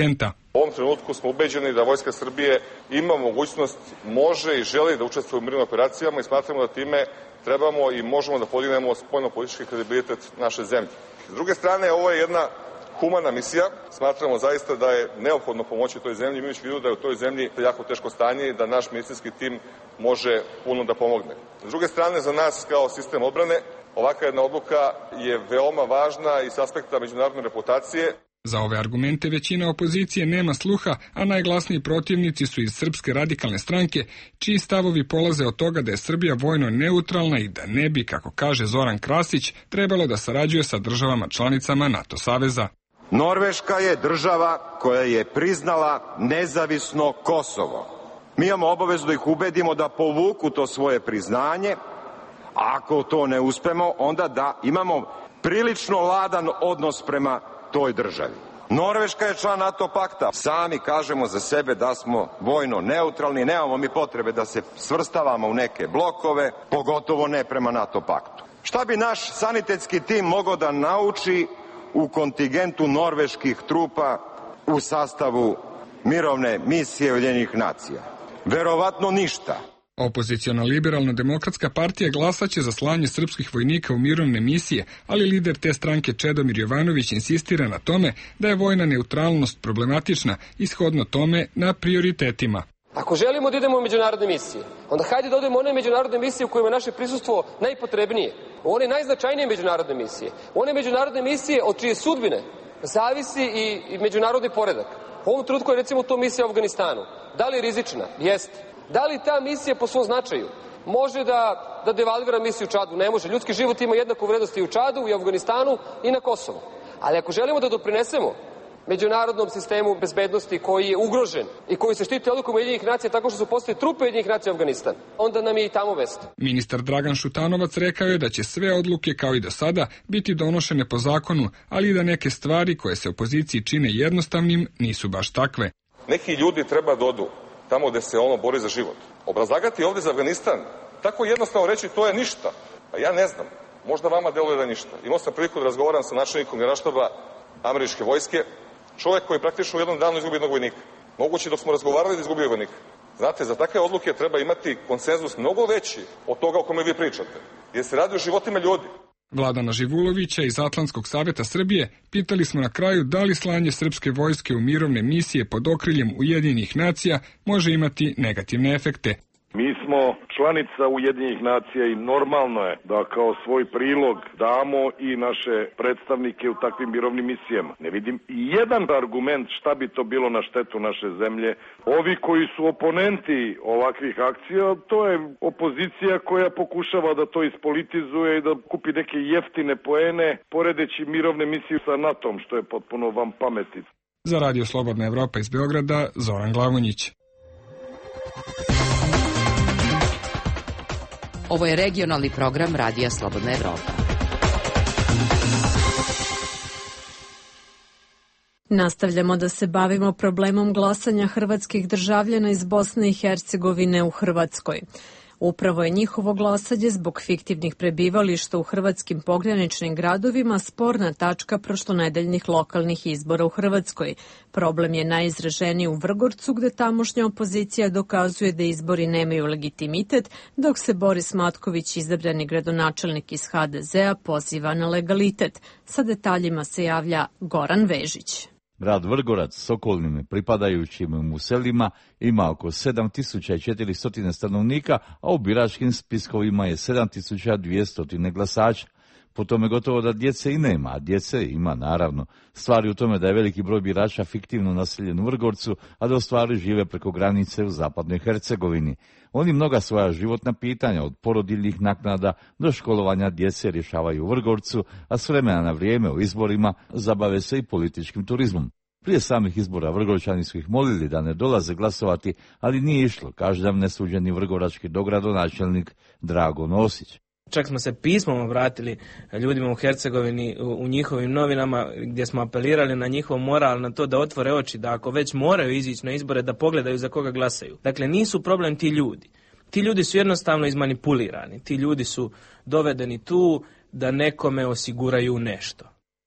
U ovom trenutku smo ubeđeni da Vojska Srbije ima mogućnost, može i želi da učestvuje u mirovnim operacijama i smatramo da time trebamo i možemo da podignemo spoljno-politički kredibilitet naše zemlje. S druge strane, ovo je jedna humana misija. Smatramo zaista da je neophodno pomoći toj zemlji, imajući u vidu da je u toj zemlji jako teško stanje i da naš medicinski tim može puno da pomogne. S druge strane, za nas kao sistem odbrane, ovakva jedna odluka je veoma važna i s aspekta međunarodne reputacije. Za ove argumente većina opozicije nema sluha, a najglasniji protivnici su iz Srpske radikalne stranke, čiji stavovi polaze od toga da je Srbija vojno neutralna i da ne bi, kako kaže Zoran Krasić, trebalo da sarađuje sa državama članicama NATO saveza. Norveška je država koja je priznala nezavisno Kosovo. Mi imamo obavezu da ih ubedimo da povuku to svoje priznanje, a ako to ne uspemo, onda da imamo prilično ladan odnos prema toj državi. Norveška je član NATO pakta. Sami kažemo za sebe da smo vojno neutralni, nemamo mi potrebe da se svrstavamo u neke blokove, pogotovo ne prema NATO paktu. Šta bi naš sanitetski tim mogao da nauči u kontingentu norveških trupa u sastavu mirovne misije Ujedinjenih nacija? Verovatno ništa. Opoziciona liberalno-demokratska partija glasaće za slanje srpskih vojnika u mirovne misije, ali lider te stranke Čedomir Jovanović insistira na tome da je vojna neutralnost problematična, ishodno tome na prioritetima. Ako želimo da idemo u međunarodne misije, onda hajde da odemo u one međunarodne misije u kojima je naše prisustvo najpotrebnije, u one najznačajnije međunarodne misije, u one međunarodne misije od čije sudbine zavisi i, i međunarodni poredak. U ovom trenutku je recimo to misija u Afganistanu. Da li je rizična? Jeste. Da li ta misija po svom značaju može da, da devalvira misiju u Čadu? Ne može. Ljudski život ima jednaku vrednost i u Čadu, i u Afganistanu, i na Kosovu. Ali ako želimo da doprinesemo međunarodnom sistemu bezbednosti koji je ugrožen i koji se štiti odlukom Ujedinjenih nacija tako što su postali trupe Ujedinjenih nacija u Afganistan, onda nam je i tamo mesto. Ministar Dragan Šutanovac rekao je da će sve odluke, kao i do sada, biti donošene po zakonu, ali i da neke stvari koje se opoziciji čine jednostavnim nisu baš takve. Neki ljudi treba da odu tamo gde se ono bori za život. Obrazlagati ovde za Afganistan, tako jednostavno reći to je ništa. Pa ja ne znam, možda vama deluje da je ništa. Imao sam priliku da razgovaram sa načelnikom generalštaba američke vojske, čovjek koji praktično u jednom danu izgubi jednog vojnika. Moguće dok smo razgovarali da izgubio vojnika. Znate, za takve odluke treba imati konsenzus mnogo veći od toga o kome vi pričate, jer se radi o životima ljudi. Vladana Živulovića iz Atlantskog saveta Srbije pitali smo na kraju da li slanje srpske vojske u mirovne misije pod okriljem Ujedinjenih nacija može imati negativne efekte. Mi smo članica Ujedinjenih nacija i normalno je da kao svoj prilog damo i naše predstavnike u takvim mirovnim misijama. Ne vidim i jedan argument šta bi to bilo na štetu naše zemlje. Ovi koji su oponenti ovakvih akcija, to je opozicija koja pokušava da to ispolitizuje i da kupi neke jeftine poene, poredeći mirovne misije sa NATO-om, što je potpuno vam pameti. Za Radio Slobodna Evropa iz Beograda, Zoran Glavonjić. Ovo je regionalni program Radija Slobodna Evropa. Nastavljamo da se bavimo problemom glasanja hrvatskih državljana iz Bosne i Hercegovine u Hrvatskoj. Upravo je njihovo glasanje zbog fiktivnih prebivališta u hrvatskim pograničnim gradovima sporna tačka prošlonedeljnih lokalnih izbora u Hrvatskoj. Problem je najizraženiji u Vrgorcu, gde tamošnja opozicija dokazuje da izbori nemaju legitimitet, dok se Boris Matković, izabrani gradonačelnik iz ha de zea, poziva na legalitet. Sa detaljima se javlja Goran Vežić. Grad Vrgorac s okolnim pripadajućim mu selima ima oko sedam tisuća četiristo stanovnika, a u biračkim spiskovima je sedam tisuća dvjesto glasača. Po tome gotovo da djece i nema, a djece ima naravno. Stvari u tome da je veliki broj birača fiktivno naseljen u Vrgorcu, a da u stvari žive preko granice u zapadnoj Hercegovini. Oni mnoga svoja životna pitanja, od porodiljnih naknada do školovanja djece, rješavaju u Vrgorcu, a s vremena na vrijeme u izborima zabave se i političkim turizmom. Prije samih izbora Vrgorčani su ih molili da ne dolaze glasovati, ali nije išlo, kaže nam nesuđeni vrgorački dogradonačelnik Drago Nosić. Čak smo se pismom obratili ljudima u Hercegovini u njihovim novinama gdje smo apelirali na njihov moral, na to da otvore oči, da ako već moraju izići na izbore da pogledaju za koga glasaju. Dakle, nisu problem ti ljudi. Ti ljudi su jednostavno izmanipulirani. Ti ljudi su dovedeni tu da nekome osiguraju nešto.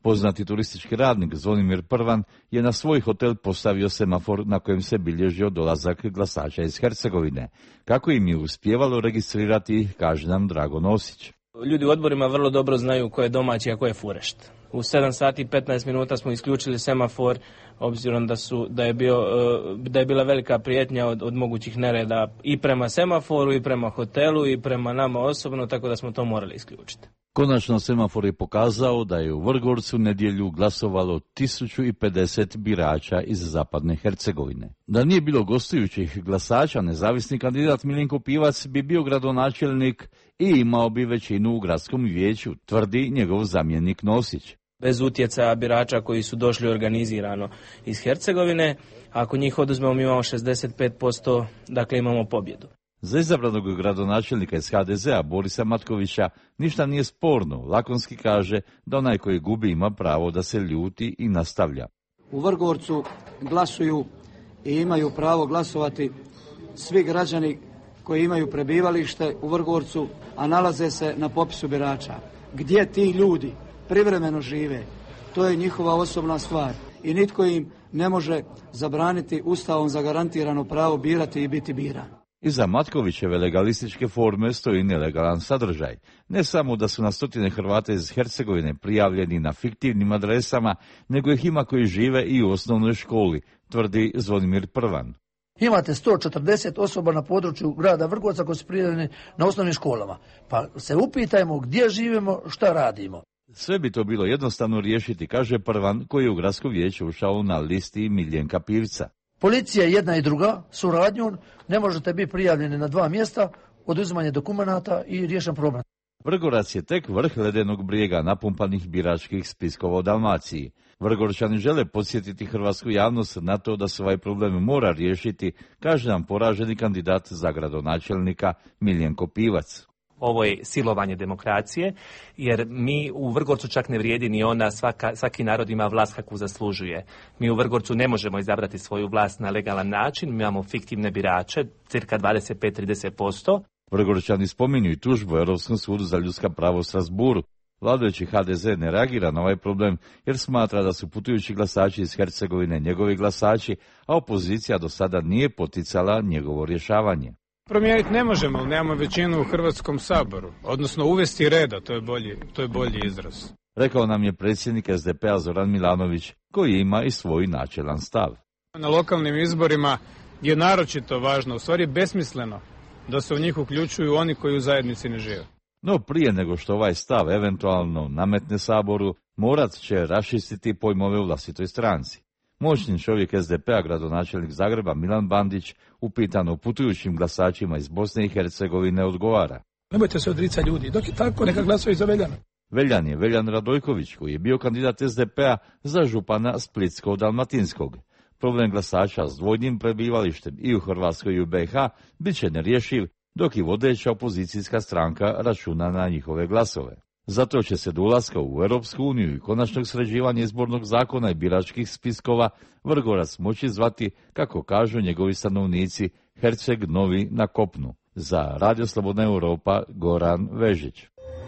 Poznati turistički radnik Zvonimir Prvan je na svoj hotel postavio semafor na kojem se bilježio dolazak glasača iz Hercegovine. Kako im je uspjevalo registrirati, kaže nam Drago Nosić. Ljudi u odborima vrlo dobro znaju ko je domaći, a ko je furešt. U sedam sati i petnaest minuta smo isključili semafor, obzirom da, su, da, je, bio, da je bila velika prijetnja od, od mogućih nereda i prema semaforu, i prema hotelu, i prema nama osobno, tako da smo to morali isključiti. Konačno semafor je pokazao da je u Vrgorcu nedjelju glasovalo tisuću pedeset birača iz zapadne Hercegovine. Da nije bilo gostujućih glasača, nezavisni kandidat Miljenko Pivac bi bio gradonačelnik i imao bi većinu u gradskom vijeću, tvrdi njegov zamjenik Nosić. Bez utjecaja birača koji su došli organizirano iz Hercegovine, ako njih oduzmemo mi imamo šezdeset pet posto, dakle imamo pobjedu. Za izabranog gradonačelnika iz ha de zea Borisa Matkovića ništa nije sporno. Lakonski kaže da onaj koji gubi ima pravo da se ljuti i nastavlja. U Vrgorcu glasuju i imaju pravo glasovati svi građani koji imaju prebivalište u Vrgorcu, a nalaze se na popisu birača. Gdje ti ljudi privremeno žive, to je njihova osobna stvar i nitko im ne može zabraniti ustavom zagarantirano pravo birati i biti biran. Iza Matkovićeve legalističke forme stoji nelegalan sadržaj. Ne samo da su na stotine Hrvata iz Hercegovine prijavljeni na fiktivnim adresama, nego ih ima koji žive i u osnovnoj školi, tvrdi Zvonimir Prvan. Imate sto četrdeset osoba na području grada Vrgorca koji su prijavljeni na osnovnim školama. Pa se upitajmo gdje živimo, šta radimo. Sve bi to bilo jednostavno riješiti, kaže Prvan, koji je u gradsko vijeće ušao na listi Miljenka Pivca. Policija jedna i druga, suradnjom, ne možete biti prijavljeni na dva mjesta, oduzimanje dokumenata i riješen problem. Vrgorac je tek vrh ledenog brijega napumpanih biračkih spiskova u Dalmaciji. Vrgorčani žele podsjetiti hrvatsku javnost na to da se ovaj problem mora riješiti, kaže nam poraženi kandidat za gradonačelnika Miljenko Pivac. Ovo je silovanje demokracije, jer mi u Vrgorcu čak ne vrijedi ni ona, svaka, svaki narod ima vlast kakvu zaslužuje. Mi u Vrgorcu ne možemo izabrati svoju vlast na legalan način, mi imamo fiktivne birače, cirka dvadeset pet do trideset posto. Vrgorčani spominju i tužbu Europskom sudu za ljudska prava u Strasburu. Vladajući ha de ze ne reagira na ovaj problem jer smatra da su putujući glasači iz Hercegovine njegovi glasači, a opozicija do sada nije poticala njegovo rješavanje. Promijeniti ne možemo, ali nemamo većinu u Hrvatskom saboru, odnosno uvesti reda, to je bolji, to je bolji izraz. Rekao nam je predsjednik es de pe a Zoran Milanović, koji ima i svoj načelan stav. Na lokalnim izborima je naročito važno, u stvari besmisleno, da se u njih uključuju oni koji u zajednici ne žive. No prije nego što ovaj stav eventualno nametne saboru, morat će raščistiti pojmove u vlastitoj stranci. Moćni čovjek es de pe a, gradonačelnik Zagreba Milan Bandić, upitan o putujućim glasačima iz Bosne i Hercegovine, odgovara. Nemojte se odricati ljudi, dok je tako neka glasuje za Veljana. Veljan je Veljan Radojković, koji je bio kandidat es de pe a za župana Splitsko-Dalmatinskog. Problem glasača s dvojnim prebivalištem i u Hrvatskoj i u be ha bit će nerješiv, dok i vodeća opozicijska stranka računa na njihove glasove. Zato će se do ulaska u Europsku uniju i konačnog sređivanja izbornog zakona i biračkih spiskova Vrgorac moći zvati, kako kažu njegovi stanovnici, Herceg Novi na kopnu. Za Radio Slobodna Europa, Goran Vežić.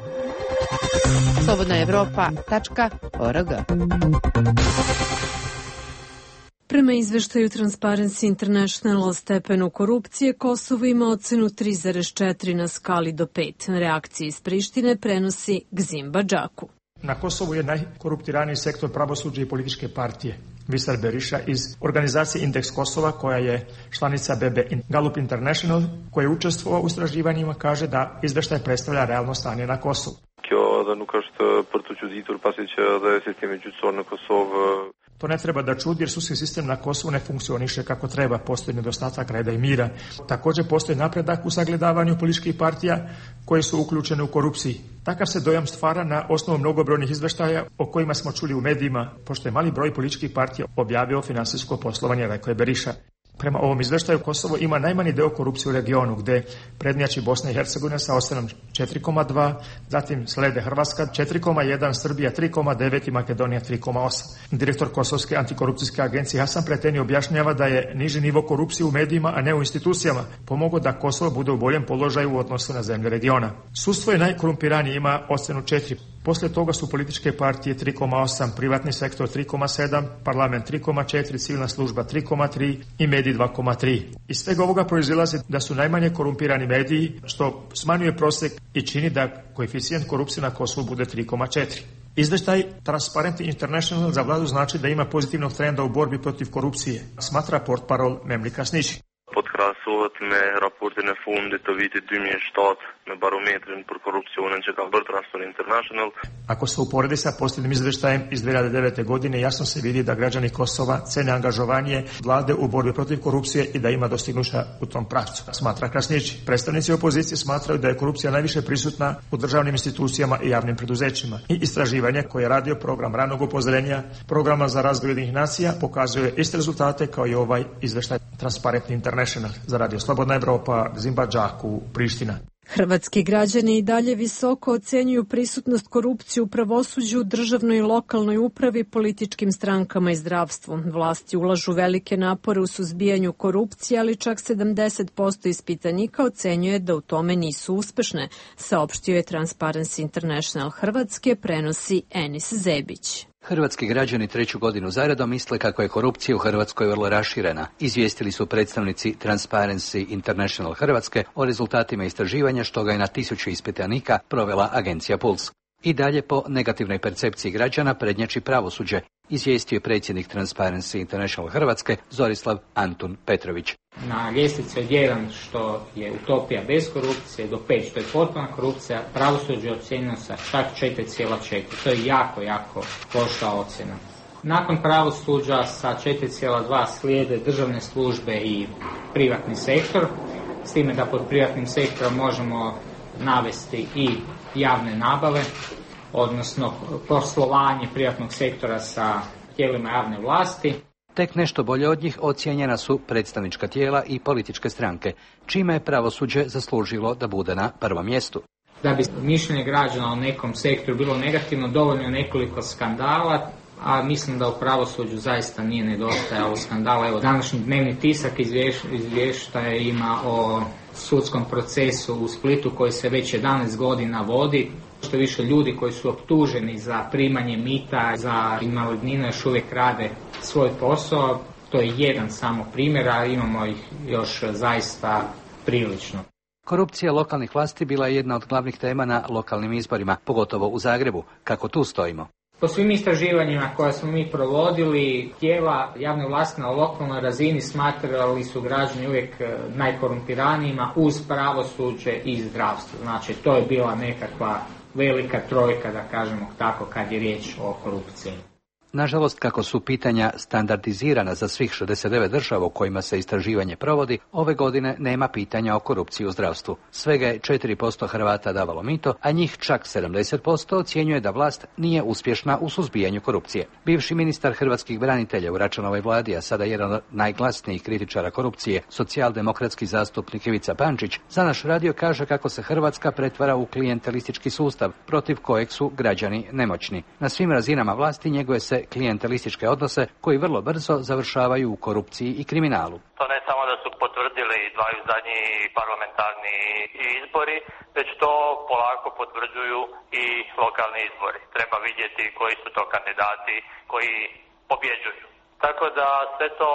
slobodna evropa tačka org. Prema izveštaju Transparency International o stepenu korupcije, Kosovo ima ocenu tri zarez četiri na skali do pet. Reakcije iz Prištine prenosi Gzim Badžaku. Na Kosovu je najkoruptiraniji sektor pravosuđa i političke partije. Visar Beriša iz organizacije Indeks Kosova, koja je članica be be Gallup International, koji je učestvovao u istraživanjima, kaže da izveštaj predstavlja realno stanje na Kosovu. To ne treba da čudi jer sudski sistem na Kosovu ne funkcioniše kako treba, postoji nedostatak reda i mira. Također postoji napredak u sagledavanju političkih partija koje su uključene u korupciji. Takav se dojam stvara na osnovu mnogobrojnih izveštaja o kojima smo čuli u medijima, pošto je mali broj političkih partija objavio finansijsko poslovanje, rekao je Beriša. Prema ovom izveštaju Kosovo ima najmanji deo korupcije u regionu, gde prednjači Bosna i Hercegovina sa ostanom četiri zarez dva, zatim slede Hrvatska četiri zarez jedan, Srbija tri zarez devet i Makedonija tri zarez osam. Direktor Kosovske antikorupcijske agencije Hasan Preteni objašnjava da je niži nivo korupcije u medijima, a ne u institucijama, pomogao da Kosovo bude u boljem položaju u odnosu na zemlje regiona. Sudstvo je najkorumpiranije, ima ocenu četiri. Poslije toga su političke partije tri zarez osam, privatni sektor tri zarez sedam, parlament tri zarez četiri, civilna služba tri zarez tri i mediji dva zarez tri. Iz svega ovoga proizilazi da su najmanje korumpirani mediji, što smanjuje prosjek i čini da koeficijent korupcije na Kosovu bude tri zarez četiri. Izveštaj Transparency International za vladu znači da ima pozitivnog trenda u borbi protiv korupcije, smatra portparol Memlika Snići. Podkrasovat med rapportene fundet och vitit dymje stat med barometren por korruptionen që ka bërë Transparency International. Ako se uporedi sa posljednjim izveštajem iz dvije hiljade devete. godine, jasno se vidi da građani Kosova cene angažovanje vlade u borbi protiv korupcije i da ima dostignuća u tom pravcu, smatra Krasnići. Predstavnici opozicije smatraju da je korupcija najviše prisutna u državnim institucijama i javnim preduzećima. I istraživanje koje je radio program ranog upozorenja programa za razvoj Ujedinjenih nacija pokazuje iste rezultate kao i ovaj izveštaj Transparency International. Za Radio Slobodna Evropa, Zimba Džaku, Priština. Hrvatski građani i dalje visoko ocenjuju prisutnost korupcije u pravosuđu, državnoj i lokalnoj upravi, političkim strankama i zdravstvu. Vlasti ulažu velike napore u suzbijanju korupcije, ali čak sedamdeset posto ispitanika ocenjuje da u tome nisu uspešne, saopštio je Transparency International Hrvatske, prenosi Enis Zebić. Hrvatski građani treću godinu zaredom misle kako je korupcija u Hrvatskoj vrlo raširena. Izvijestili su predstavnici Transparency International Hrvatske o rezultatima istraživanja što ga je na tisuću ispitanika provela agencija Puls. I dalje po negativnoj percepciji građana prednjači pravosuđe, izvijestio je predsjednik Transparency International Hrvatske Zorislav Antun Petrović. Na ljestvici od jedan što je utopija bez korupcije do pet što je potpuna korupcija, pravosuđe je ocjenjeno sa čak četiri zarez četiri. To je jako, jako loša ocjena. Nakon pravosuđa sa četiri zarez dva slijede državne službe i privatni sektor, s time da pod privatnim sektorom možemo navesti i javne nabave, odnosno poslovanje privatnog sektora sa tijelima javne vlasti. Tek nešto bolje od njih ocijenjena su predstavnička tijela i političke stranke, čime je pravosuđe zaslužilo da bude na prvom mjestu. Da bi mišljenje građana o nekom sektoru bilo negativno, dovoljno je nekoliko skandala, a mislim da u pravosuđu zaista nije nedostajalo skandala. Evo, današnji dnevni tisak izvješ, izvještaja ima o sudskom procesu u Splitu koji se već jedanaest godina vodi. Što više ljudi koji su optuženi za primanje mita, za invalidninu još uvijek rade svoj posao. To je jedan samo primjer, a imamo ih još zaista prilično. Korupcija lokalnih vlasti bila je jedna od glavnih tema na lokalnim izborima, pogotovo u Zagrebu. Kako tu stojimo? Po svim istraživanjima koje smo mi provodili, tijela javne vlasti na lokalnoj razini smatrali su građani uvijek najkorumpiranijima uz pravosuđe i zdravstvo. Znači, to je bila nekakva velika trojka, da kažemo tako, kad je riječ o korupciji. Nažalost, kako su pitanja standardizirana za svih šezdeset devet država u kojima se istraživanje provodi, ove godine nema pitanja o korupciji u zdravstvu. Svega je četiri posto Hrvata davalo mito, a njih čak sedamdeset posto ocjenjuje da vlast nije uspješna u suzbijanju korupcije. Bivši ministar hrvatskih branitelja u Račanovoj vladi, a sada jedan od najglasnijih kritičara korupcije, socijaldemokratski zastupnik Ivica Pančić, za naš radio kaže kako se Hrvatska pretvara u klijentelistički sustav, protiv kojeg su građani nemoćni. Na svim razinama vlasti njeguje se klijentelističke odnose koji vrlo brzo završavaju u korupciji i kriminalu. To ne samo da su potvrdili dvaju zadnji parlamentarni izbori, već to polako potvrđuju i lokalni izbori. Treba vidjeti koji su to kandidati koji pobjeđuju. Tako da sve to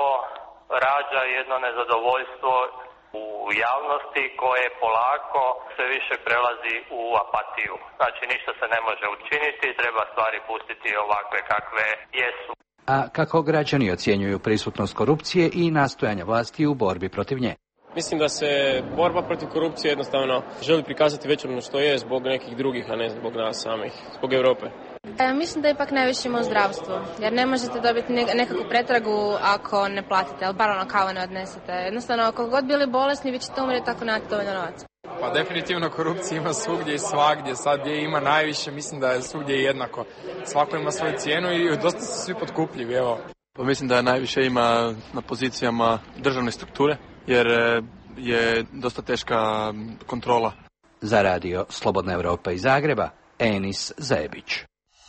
rađa jedno nezadovoljstvo u javnosti koje polako sve više prelazi u apatiju. Znači ništa se ne može učiniti, treba stvari pustiti ovakve kakve jesu. A kako građani ocjenjuju prisutnost korupcije i nastojanja vlasti u borbi protiv nje? Mislim da se borba protiv korupcije jednostavno želi prikazati većom no što je zbog nekih drugih, a ne zbog nas samih, zbog Europe. E, mislim da ipak najviše ima u zdravstvu, jer ne možete dobiti nekakvu pretragu ako ne platite, ali bar ono kao ne odnesete. Jednostavno, ako god bili bolesni, vi ćete umreti ako nemate dovoljno novaca. Pa definitivno korupcija ima svugdje i svagdje, sad gdje ima najviše, mislim da je svugdje jednako. Svako ima svoju cijenu i dosta su svi potkupljivi, evo. Pa mislim da najviše ima na pozicijama državne strukture, jer je dosta teška kontrola. Za radio Slobodna Evropa iz Zagreba, Enis Zebić.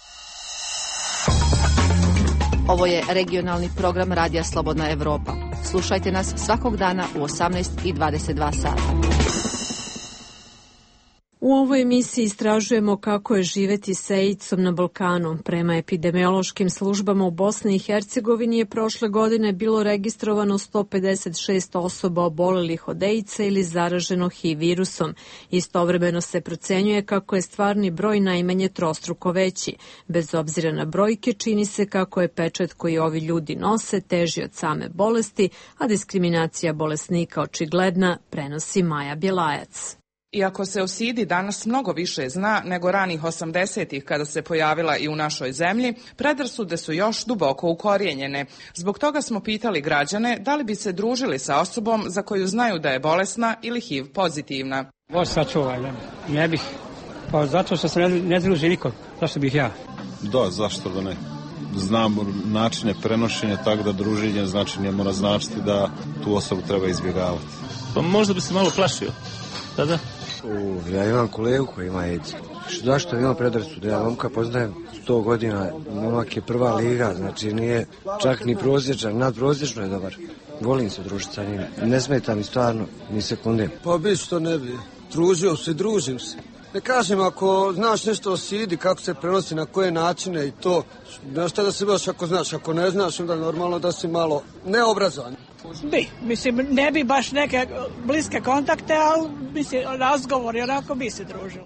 Ovo je regionalni program Radija Slobodna Evropa. Slušajte nas svakog dana u osamnaest i dvadeset dva sata. U U ovoj emisiji istražujemo kako je živeti sa AIDS-om na Balkanu. Prema epidemiološkim službama u Bosni i Hercegovini je prošle godine bilo registrovano sto pedeset šest osoba obolelih od AIDS-a ili zaraženo H I V virusom. Istovremeno se procenjuje kako je stvarni broj najmanje trostruko veći. Bez obzira na brojke, čini se kako je pečat koji ovi ljudi nose teži od same bolesti, a diskriminacija bolesnika očigledna, prenosi Maja Bjelajac. Iako se o sidi danas mnogo više zna nego ranih osamdesetih kada se pojavila i u našoj zemlji, predrasude su još duboko ukorijenjene. Zbog toga smo pitali građane da li bi se družili sa osobom za koju znaju da je bolesna ili H I V pozitivna. Bož sačuvaj, ne, ne bih. Pa zato što se ne, ne druži nikog. Zašto bih ja? Da, zašto da ne? Znamo načine prenošenja, tako da druženje znači ne mora značiti da tu osobu treba izbjegavati. Pa možda bi se malo plašio. Da, da. U, ja imam kolegu koji ima AIDS. Zašto imam predrasude? Ja momka poznajem sto godina, momak je prva liga, znači nije čak ni prosječan, nadprosječno je dobar. Volim se družiti sa njim, ne smeta mi stvarno ni sekunde. Pa bi što ne bi, družio se, družim se. Ne kažem, ako znaš nešto o sidi, kako se prenosi, na koje načine i to, znaš šta da se baš ako znaš, ako ne znaš, onda normalno da si malo neobrazovan. Bi, mislim, ne bi baš neke bliske kontakte, ali mislim, razgovor i onako bi se družilo.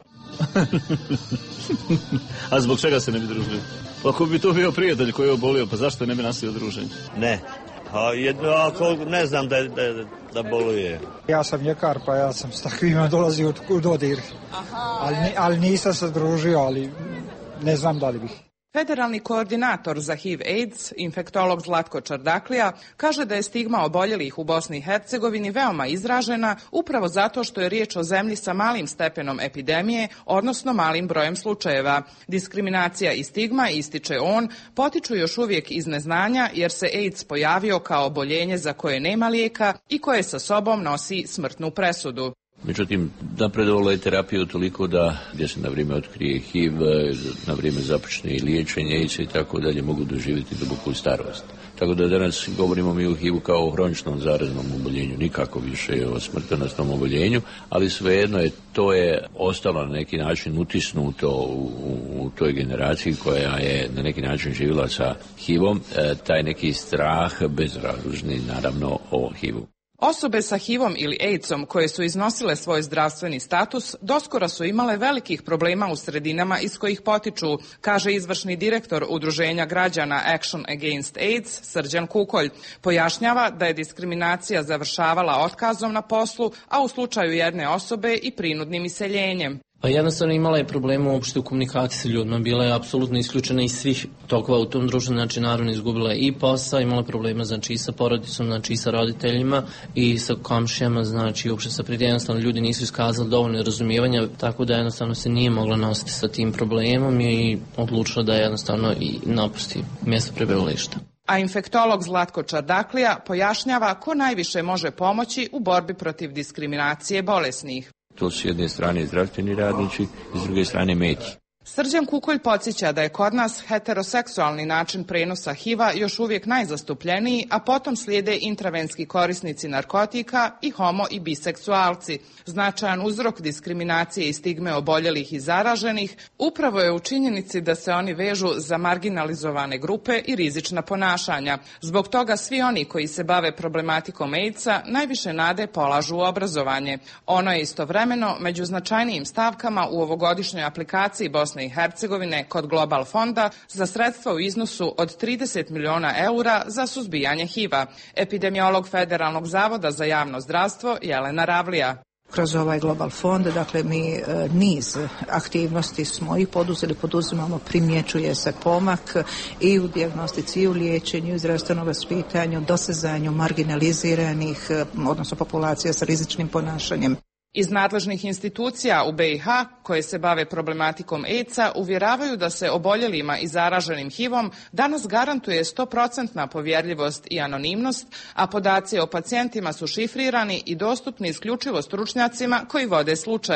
A zbog čega se ne bi družili? Ako bi to bio prijatelj koji je obolio, pa zašto ne bi nastavio druženje? Ne, a jedno, ako ne znam da, da, da boluje. Ja sam ljekar, pa ja sam s takvima dolazio u dodir. Ali, ali nisam se družio, ali ne znam da li bih. Federalni koordinator za H I V AIDS, infektolog Zlatko Čardaklija, kaže da je stigma oboljelih u Bosni i Hercegovini veoma izražena upravo zato što je riječ o zemlji sa malim stepenom epidemije, odnosno malim brojem slučajeva. Diskriminacija i stigma, ističe on, potiču još uvijek iz neznanja jer se AIDS pojavio kao oboljenje za koje nema lijeka i koje sa sobom nosi smrtnu presudu. Međutim, napredovalo je terapiju toliko da gdje se na vrijeme otkrije H I V, na vrijeme započne i liječenje AIDS i tako dalje, mogu doživjeti duboku starost. Tako da danas govorimo mi o H I V-u kao o hroničnom zaraznom oboljenju, nikako više o smrtonosnom oboljenju, ali svejedno je to je ostalo na neki način utisnuto u, u toj generaciji koja je na neki način živjela sa H I V-om, e, taj neki strah bezrazložni naravno o H I V-u. Osobe sa H I V-om ili AIDS-om koje su iznosile svoj zdravstveni status doskora su imale velikih problema u sredinama iz kojih potiču, kaže izvršni direktor Udruženja građana Action Against AIDS Srđan Kukolj. Pojašnjava da je diskriminacija završavala otkazom na poslu, a u slučaju jedne osobe i prinudnim iseljenjem. Pa jednostavno imala je problema uopšte u komunikaciji sa ljudima, bila je apsolutno isključena iz svih tokova u tom društvu, znači naravno izgubila je i posao, imala problema znači i sa porodicom, znači i sa roditeljima i sa komšijama, znači uopšte sa prijateljima, jednostavno ljudi nisu iskazali dovoljno razumijevanja, tako da jednostavno se nije mogla nositi sa tim problemom i odlučila da jednostavno i napusti mjesto prebivališta. A infektolog Zlatko Čardaklija pojašnjava ko najviše može pomoći u borbi protiv diskriminacije bolesnih. To su s jedne strane zdravstveni radnici, s druge strane mediji. Srđan Kukolj podsjeća da je kod nas heteroseksualni način prenosa H I V-a još uvijek najzastupljeniji, a potom slijede intravenski korisnici narkotika i homo i biseksualci. Značajan uzrok diskriminacije i stigme oboljelih i zaraženih upravo je u činjenici da se oni vežu za marginalizovane grupe i rizična ponašanja. Zbog toga svi oni koji se bave problematikom AIDS-a najviše nade polažu u obrazovanje. Ono je istovremeno među značajnijim stavkama u ovogodišnjoj aplikaciji Bosne i Hercegovine kod Global fonda za sredstva u iznosu od trideset miliona eura za suzbijanje H I V-a. Epidemiolog Federalnog zavoda za javno zdravstvo Jelena Ravlija. Kroz ovaj Global fond, dakle mi e, niz aktivnosti smo i poduzeli, poduzimamo, primjećuje se pomak i u dijagnostici, i u liječenju, i u zdravstvenom vaspitanju, dosezanju marginaliziranih, odnosno populacija sa rizičnim ponašanjem. Iz nadležnih institucija u B i H koje se bave problematikom AIDS-a uvjeravaju da se oboljelima i zaraženim H I V-om danas garantuje sto posto povjerljivost i anonimnost, a podaci o pacijentima su šifrirani i dostupni isključivo stručnjacima koji vode slučajeve.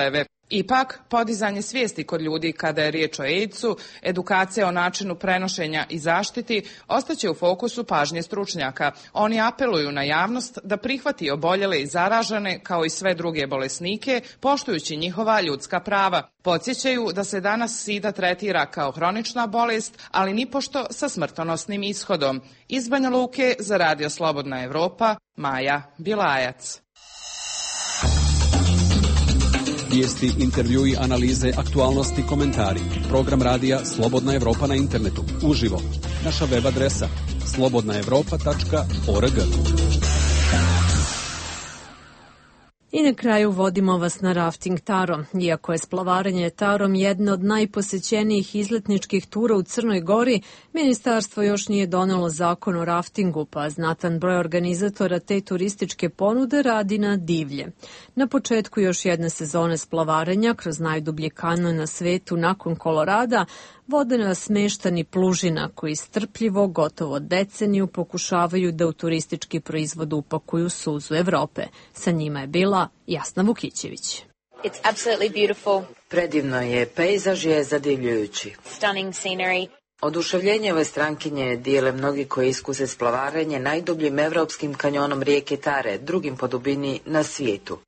Ipak, podizanje svijesti kod ljudi kada je riječ o AIDS-u, edukacija o načinu prenošenja i zaštiti ostaće u fokusu pažnje stručnjaka. Oni apeluju na javnost da prihvati oboljele i zaražene kao i sve druge bolesnike, poštujući njihova ljudska prava. Podsjećaju da se danas sida tretira kao hronična bolest, ali nipošto sa smrtonosnim ishodom. Iz Banja Luke za Radio Slobodna Evropa, Maja Bilajac. Vijesti, intervjui, analize, aktualnosti, komentari. Program radija Slobodna Evropa na internetu. Uživo. Naša web adresa slobodna evropa tačka org. I na kraju vodimo vas na rafting Taro. Iako je splavarenje Tarom jedna od najposećenijih izletničkih tura u Crnoj Gori, ministarstvo još nije donelo zakon o raftingu, pa znatan broj organizatora te turističke ponude radi na divlje. Na početku još jedne sezone splavarenja kroz najdublji kanjon na svetu nakon Kolorada, vodena smeštani Plužina koji strpljivo gotovo deceniju pokušavaju da u turistički proizvod upakuju suzu Evrope. Sa njima je bila Jasna Vukićević. It's absolutely beautiful. Predivno je, pejzaž je zadivljujući. Stunning scenery. Oduševljenje ove strankinje dijele mnogi koji iskuse splavarenje najdubljim evropskim kanjonom rijeke Tare, drugim po dubini na svijetu.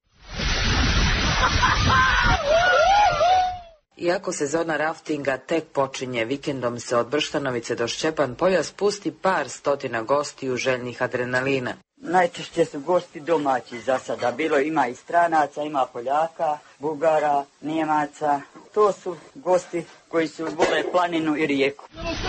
Iako sezona raftinga tek počinje, vikendom se od Brštanovice do Šćepan polja spusti par stotina gostiju željnih adrenalina. Najčešće su gosti domaći za sada. Bilo ima i stranaca, ima Poljaka, Bugara, Nijemaca. To su gosti koji su vole planinu i rijeku.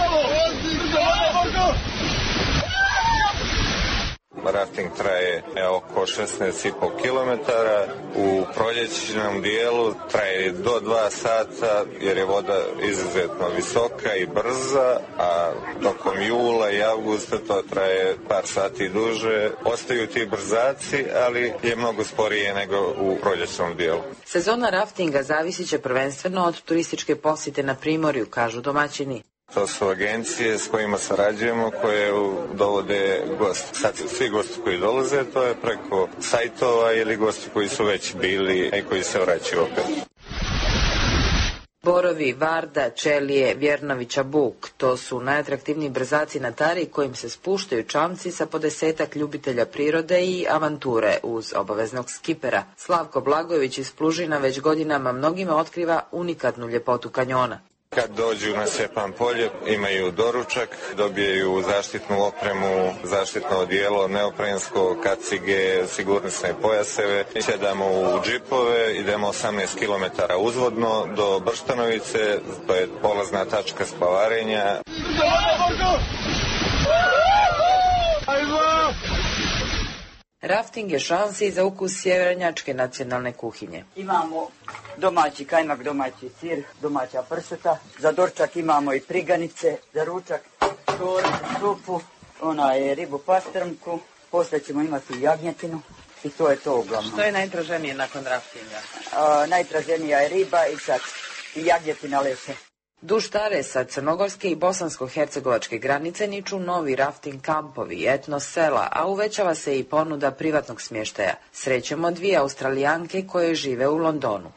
Rafting traje oko šesnaest i pol kilometara, u proljećnom dijelu traje do dva sata jer je voda izuzetno visoka i brza, a tokom jula i avgusta to traje par sati duže. Ostaju ti brzaci, ali je mnogo sporije nego u proljećnom dijelu. Sezona raftinga zavisit će prvenstveno od turističke posjete na Primorju, kažu domaćini. To su agencije s kojima sarađujemo koje dovode gosti. Sad svi gosti koji dolaze, to je preko sajtova ili gosti koji su već bili i koji se vraćaju opet. Borovi, Varda, Čelije, Vjernovića, Buk, to su najatraktivniji brzaci na Tari kojim se spuštaju čamci sa po desetak ljubitelja prirode i avanture uz obaveznog skipera. Slavko Blagojević iz Plužina već godinama mnogima otkriva unikatnu ljepotu kanjona. Kad dođu na Šćepan polje, imaju doručak, dobijaju zaštitnu opremu, zaštitno odijelo, neoprensko, kacige, sigurnosne pojaseve. Sjedamo u džipove, idemo osamnaest kilometara uzvodno do Brštanovice, to je polazna tačka splavarenja. Rafting je šansi za ukus sjevernjačke nacionalne kuhinje. Imamo domaći kajmak, domaći sir, domaća pršuta. Za doručak imamo i priganice, za ručak tvornicu, supu, ona je ribu pastrmku, poslije ćemo imati i jagnjetinu i to je to uglavnom. Što je najtraženije nakon raftinga? A, najtraženija je riba i sad i jagnjetina leše. Duž Tare sa crnogorske i bosansko-hercegovačke granice niču novi rafting kampovi, etno sela, a uvećava se i ponuda privatnog smještaja. Srećemo dvije Australijanke koje žive u Londonu.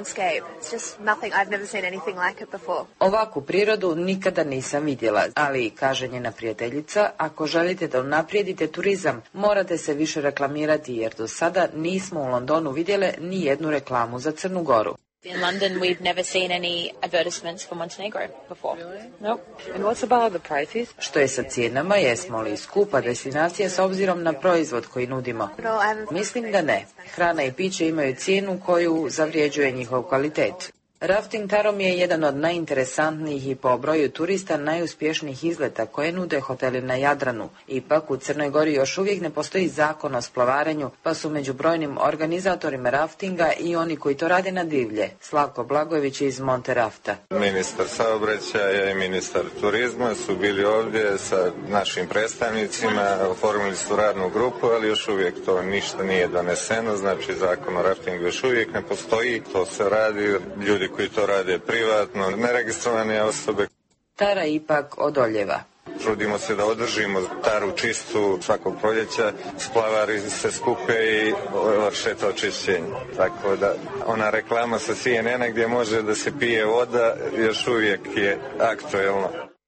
Ovakvu prirodu nikada nisam vidjela, ali, kaže njena prijateljica, ako želite da unaprijedite turizam, morate se više reklamirati jer do sada nismo u Londonu vidjele ni jednu reklamu za Crnu Goru. In London, we've never seen any advertisements for Montenegro before. Really? Nope. And what's about the prices? Što je sa cijenama? Jesmo li skupa destinacija s obzirom na proizvod koji nudimo? No, Mislim da ne. Hrana i piće imaju cijenu koju zavrijeđuje njihov kvalitet. Rafting Tarom je jedan od najinteresantnijih i po broju turista najuspješnijih izleta koje nude hoteli na Jadranu. Ipak u Crnoj Gori još uvijek ne postoji zakon o splavarenju, pa su među brojnim organizatorima raftinga i oni koji to rade na divlje. Slavko Blagojević iz Monte Rafta. Ministar saobraćaja i ministar turizma su bili ovdje sa našim predstavnicima, oformili su radnu grupu, ali još uvijek to ništa nije doneseno, znači zakon o raftingu još uvijek ne postoji, to se radi, ljudi koji to rade privatno, neregistrovane osobe. Tara ipak odoljeva. Trudimo se da održimo taru čistu svakog proljeća. Splavari se skupe i vrše to čišćenje. Tako da ona reklama sa C N N-a gdje može da se pije voda još uvijek je aktuelna.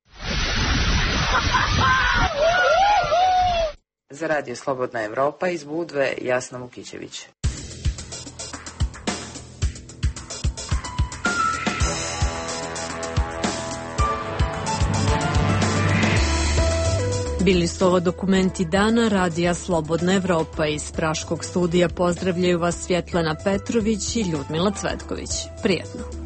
Za Radio Slobodna Evropa iz Budve, Jasna Vukićević. Bili su ovo dokumenti dana Radija Slobodna Evropa. Iz Praškog studija pozdravljaju vas Svjetlana Petrović i Ljudmila Cvetković. Prijetno.